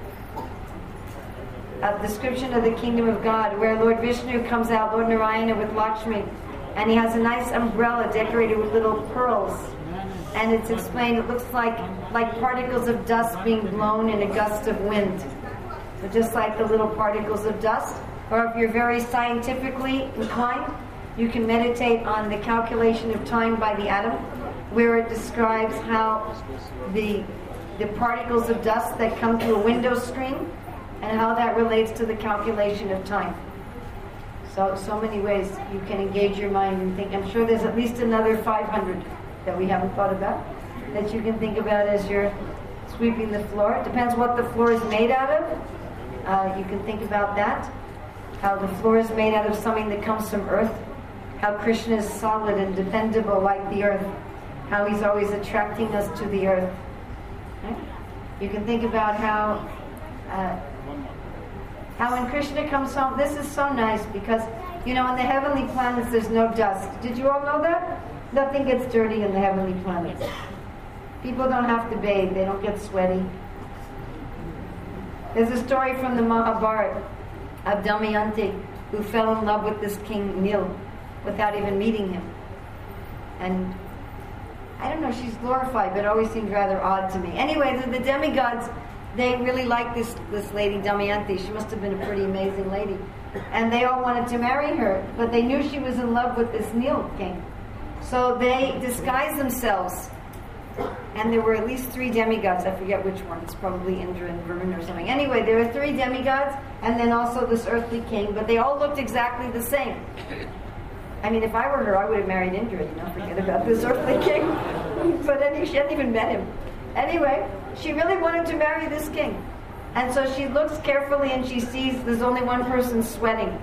uh, description of the kingdom of God, where Lord Vishnu comes out, Lord Narayana with Lakshmi, and he has a nice umbrella decorated with little pearls. And it's explained, it looks like like particles of dust being blown in a gust of wind. So just like the little particles of dust. Or if you're very scientifically inclined, you can meditate on the calculation of time by the atom, where it describes how the, the particles of dust that come through a window screen and how that relates to the calculation of time. So, so many ways you can engage your mind and think. I'm sure there's at least another five hundred that we haven't thought about, that you can think about as you're sweeping the floor. It depends what the floor is made out of. Uh, you can think about that. How the floor is made out of something that comes from earth. How Krishna is solid and dependable like the earth. How he's always attracting us to the earth. Right? You can think about how uh, how when Krishna comes home, this is so nice because, you know, on the heavenly planets there's no dust. Did you all know that? Nothing gets dirty in the heavenly planets. People don't have to bathe. They don't get sweaty. There's a story from the Mahabharata of Damayanti, who fell in love with this king Nil without even meeting him. And I don't know, she's glorified, but it always seemed rather odd to me. Anyway, the, the demigods, they really liked this, this lady Damayanti. She must have been a pretty amazing lady. And they all wanted to marry her, but they knew she was in love with this Nil king. So they disguised themselves, and there were at least three demigods. I forget which one. It's probably Indra and Varun or something. Anyway, there were three demigods, and then also this earthly king, but they all looked exactly the same. I mean, if I were her, I would have married Indra, you know, forget about this earthly king. But anyway, she hadn't even met him. Anyway, she really wanted to marry this king. And so she looks carefully and she sees there's only one person sweating.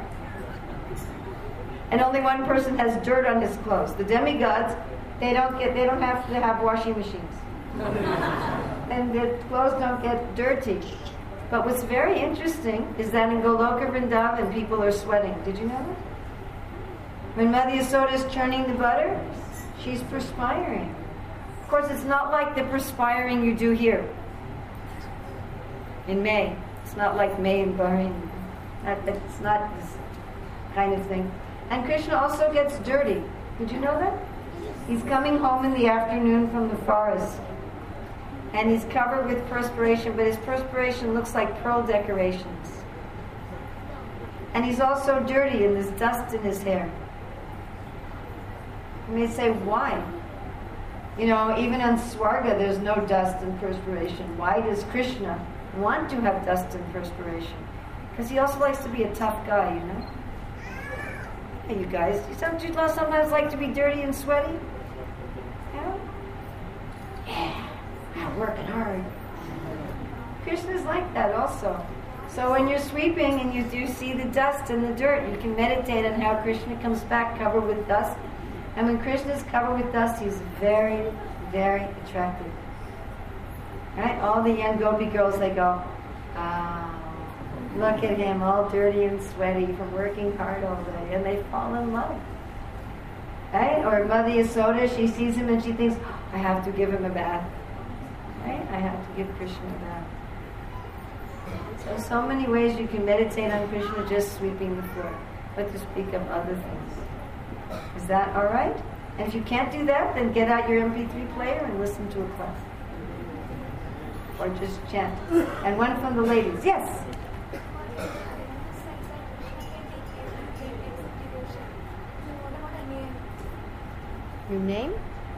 And only one person has dirt on his clothes. The demigods, they don't get, they don't have to have washing machines. And their clothes don't get dirty. But what's very interesting is that in Goloka Vrindavan, people are sweating. Did you know that? When Mother Yasoda is churning the butter, she's perspiring. Of course, it's not like the perspiring you do here in May. It's not like May in Bahrain. It's not this kind of thing. And Krishna also gets dirty. Did you know that? He's coming home in the afternoon from the forest. And he's covered with perspiration, but his perspiration looks like pearl decorations. And he's also dirty, and there's dust in his hair. You may say, why? You know, even on Swarga, there's no dust and perspiration. Why does Krishna want to have dust and perspiration? Because he also likes to be a tough guy, you know? Hey, you guys, don't you sometimes like to be dirty and sweaty? Yeah? Yeah, I'm working hard. Krishna's like that also. So when you're sweeping and you do see the dust and the dirt, you can meditate on how Krishna comes back covered with dust. And when Krishna is covered with dust, he's very, very attractive. Right? All the young gopi girls, they go, ah, look at him, all dirty and sweaty from working hard all day. And they fall in love. Right? Or Mother Yasoda, she sees him and she thinks, oh, I have to give him a bath. Right? I have to give Krishna a bath. So, so many ways you can meditate on Krishna just sweeping the floor. But to speak of other things. Is that all right? And if you can't do that, then get out your M P three player and listen to a class. Or just chant. And one from the ladies. Yes? Your name?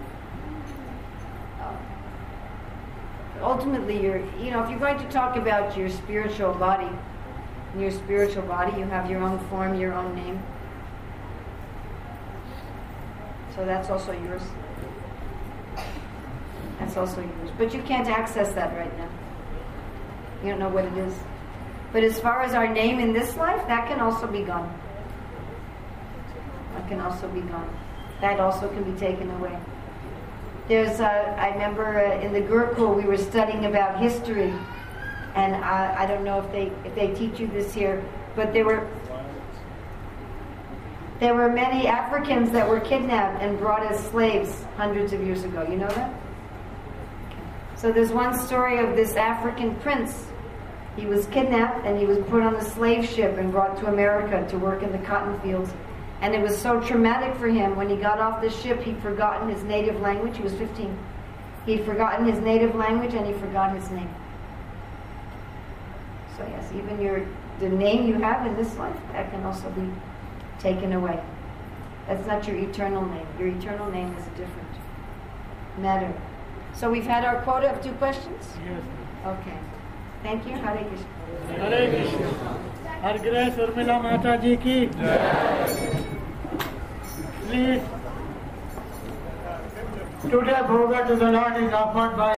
Oh. Ultimately, you're, you know, if you're going to talk about your spiritual body, in your spiritual body, you have your own form, your own name. So that's also yours. That's also yours. But you can't access that right now. You don't know what it is. But as far as our name in this life, that can also be gone. That can also be gone. That also can be taken away. There's, uh, I remember uh, in the Gurukul we were studying about history, and I, I don't know if they if they teach you this here, but there were there were many Africans that were kidnapped and brought as slaves hundreds of years ago. You know that? So there's one story of this African prince. He was kidnapped and he was put on a slave ship and brought to America to work in the cotton fields. And it was so traumatic for him. When he got off the ship, he'd forgotten his native language. He was fifteen. He'd forgotten his native language and he forgot his name. So yes, even your the name you have in this life, that can also be taken away. That's not your eternal name. Your eternal name is a different matter. So we've had our quota of two questions? Yes. Okay. Thank you. Hare Krishna. Hare Krishna. Her Grace Urmila Mata Ji ki. Please. Today Bhoga to the Lord is offered by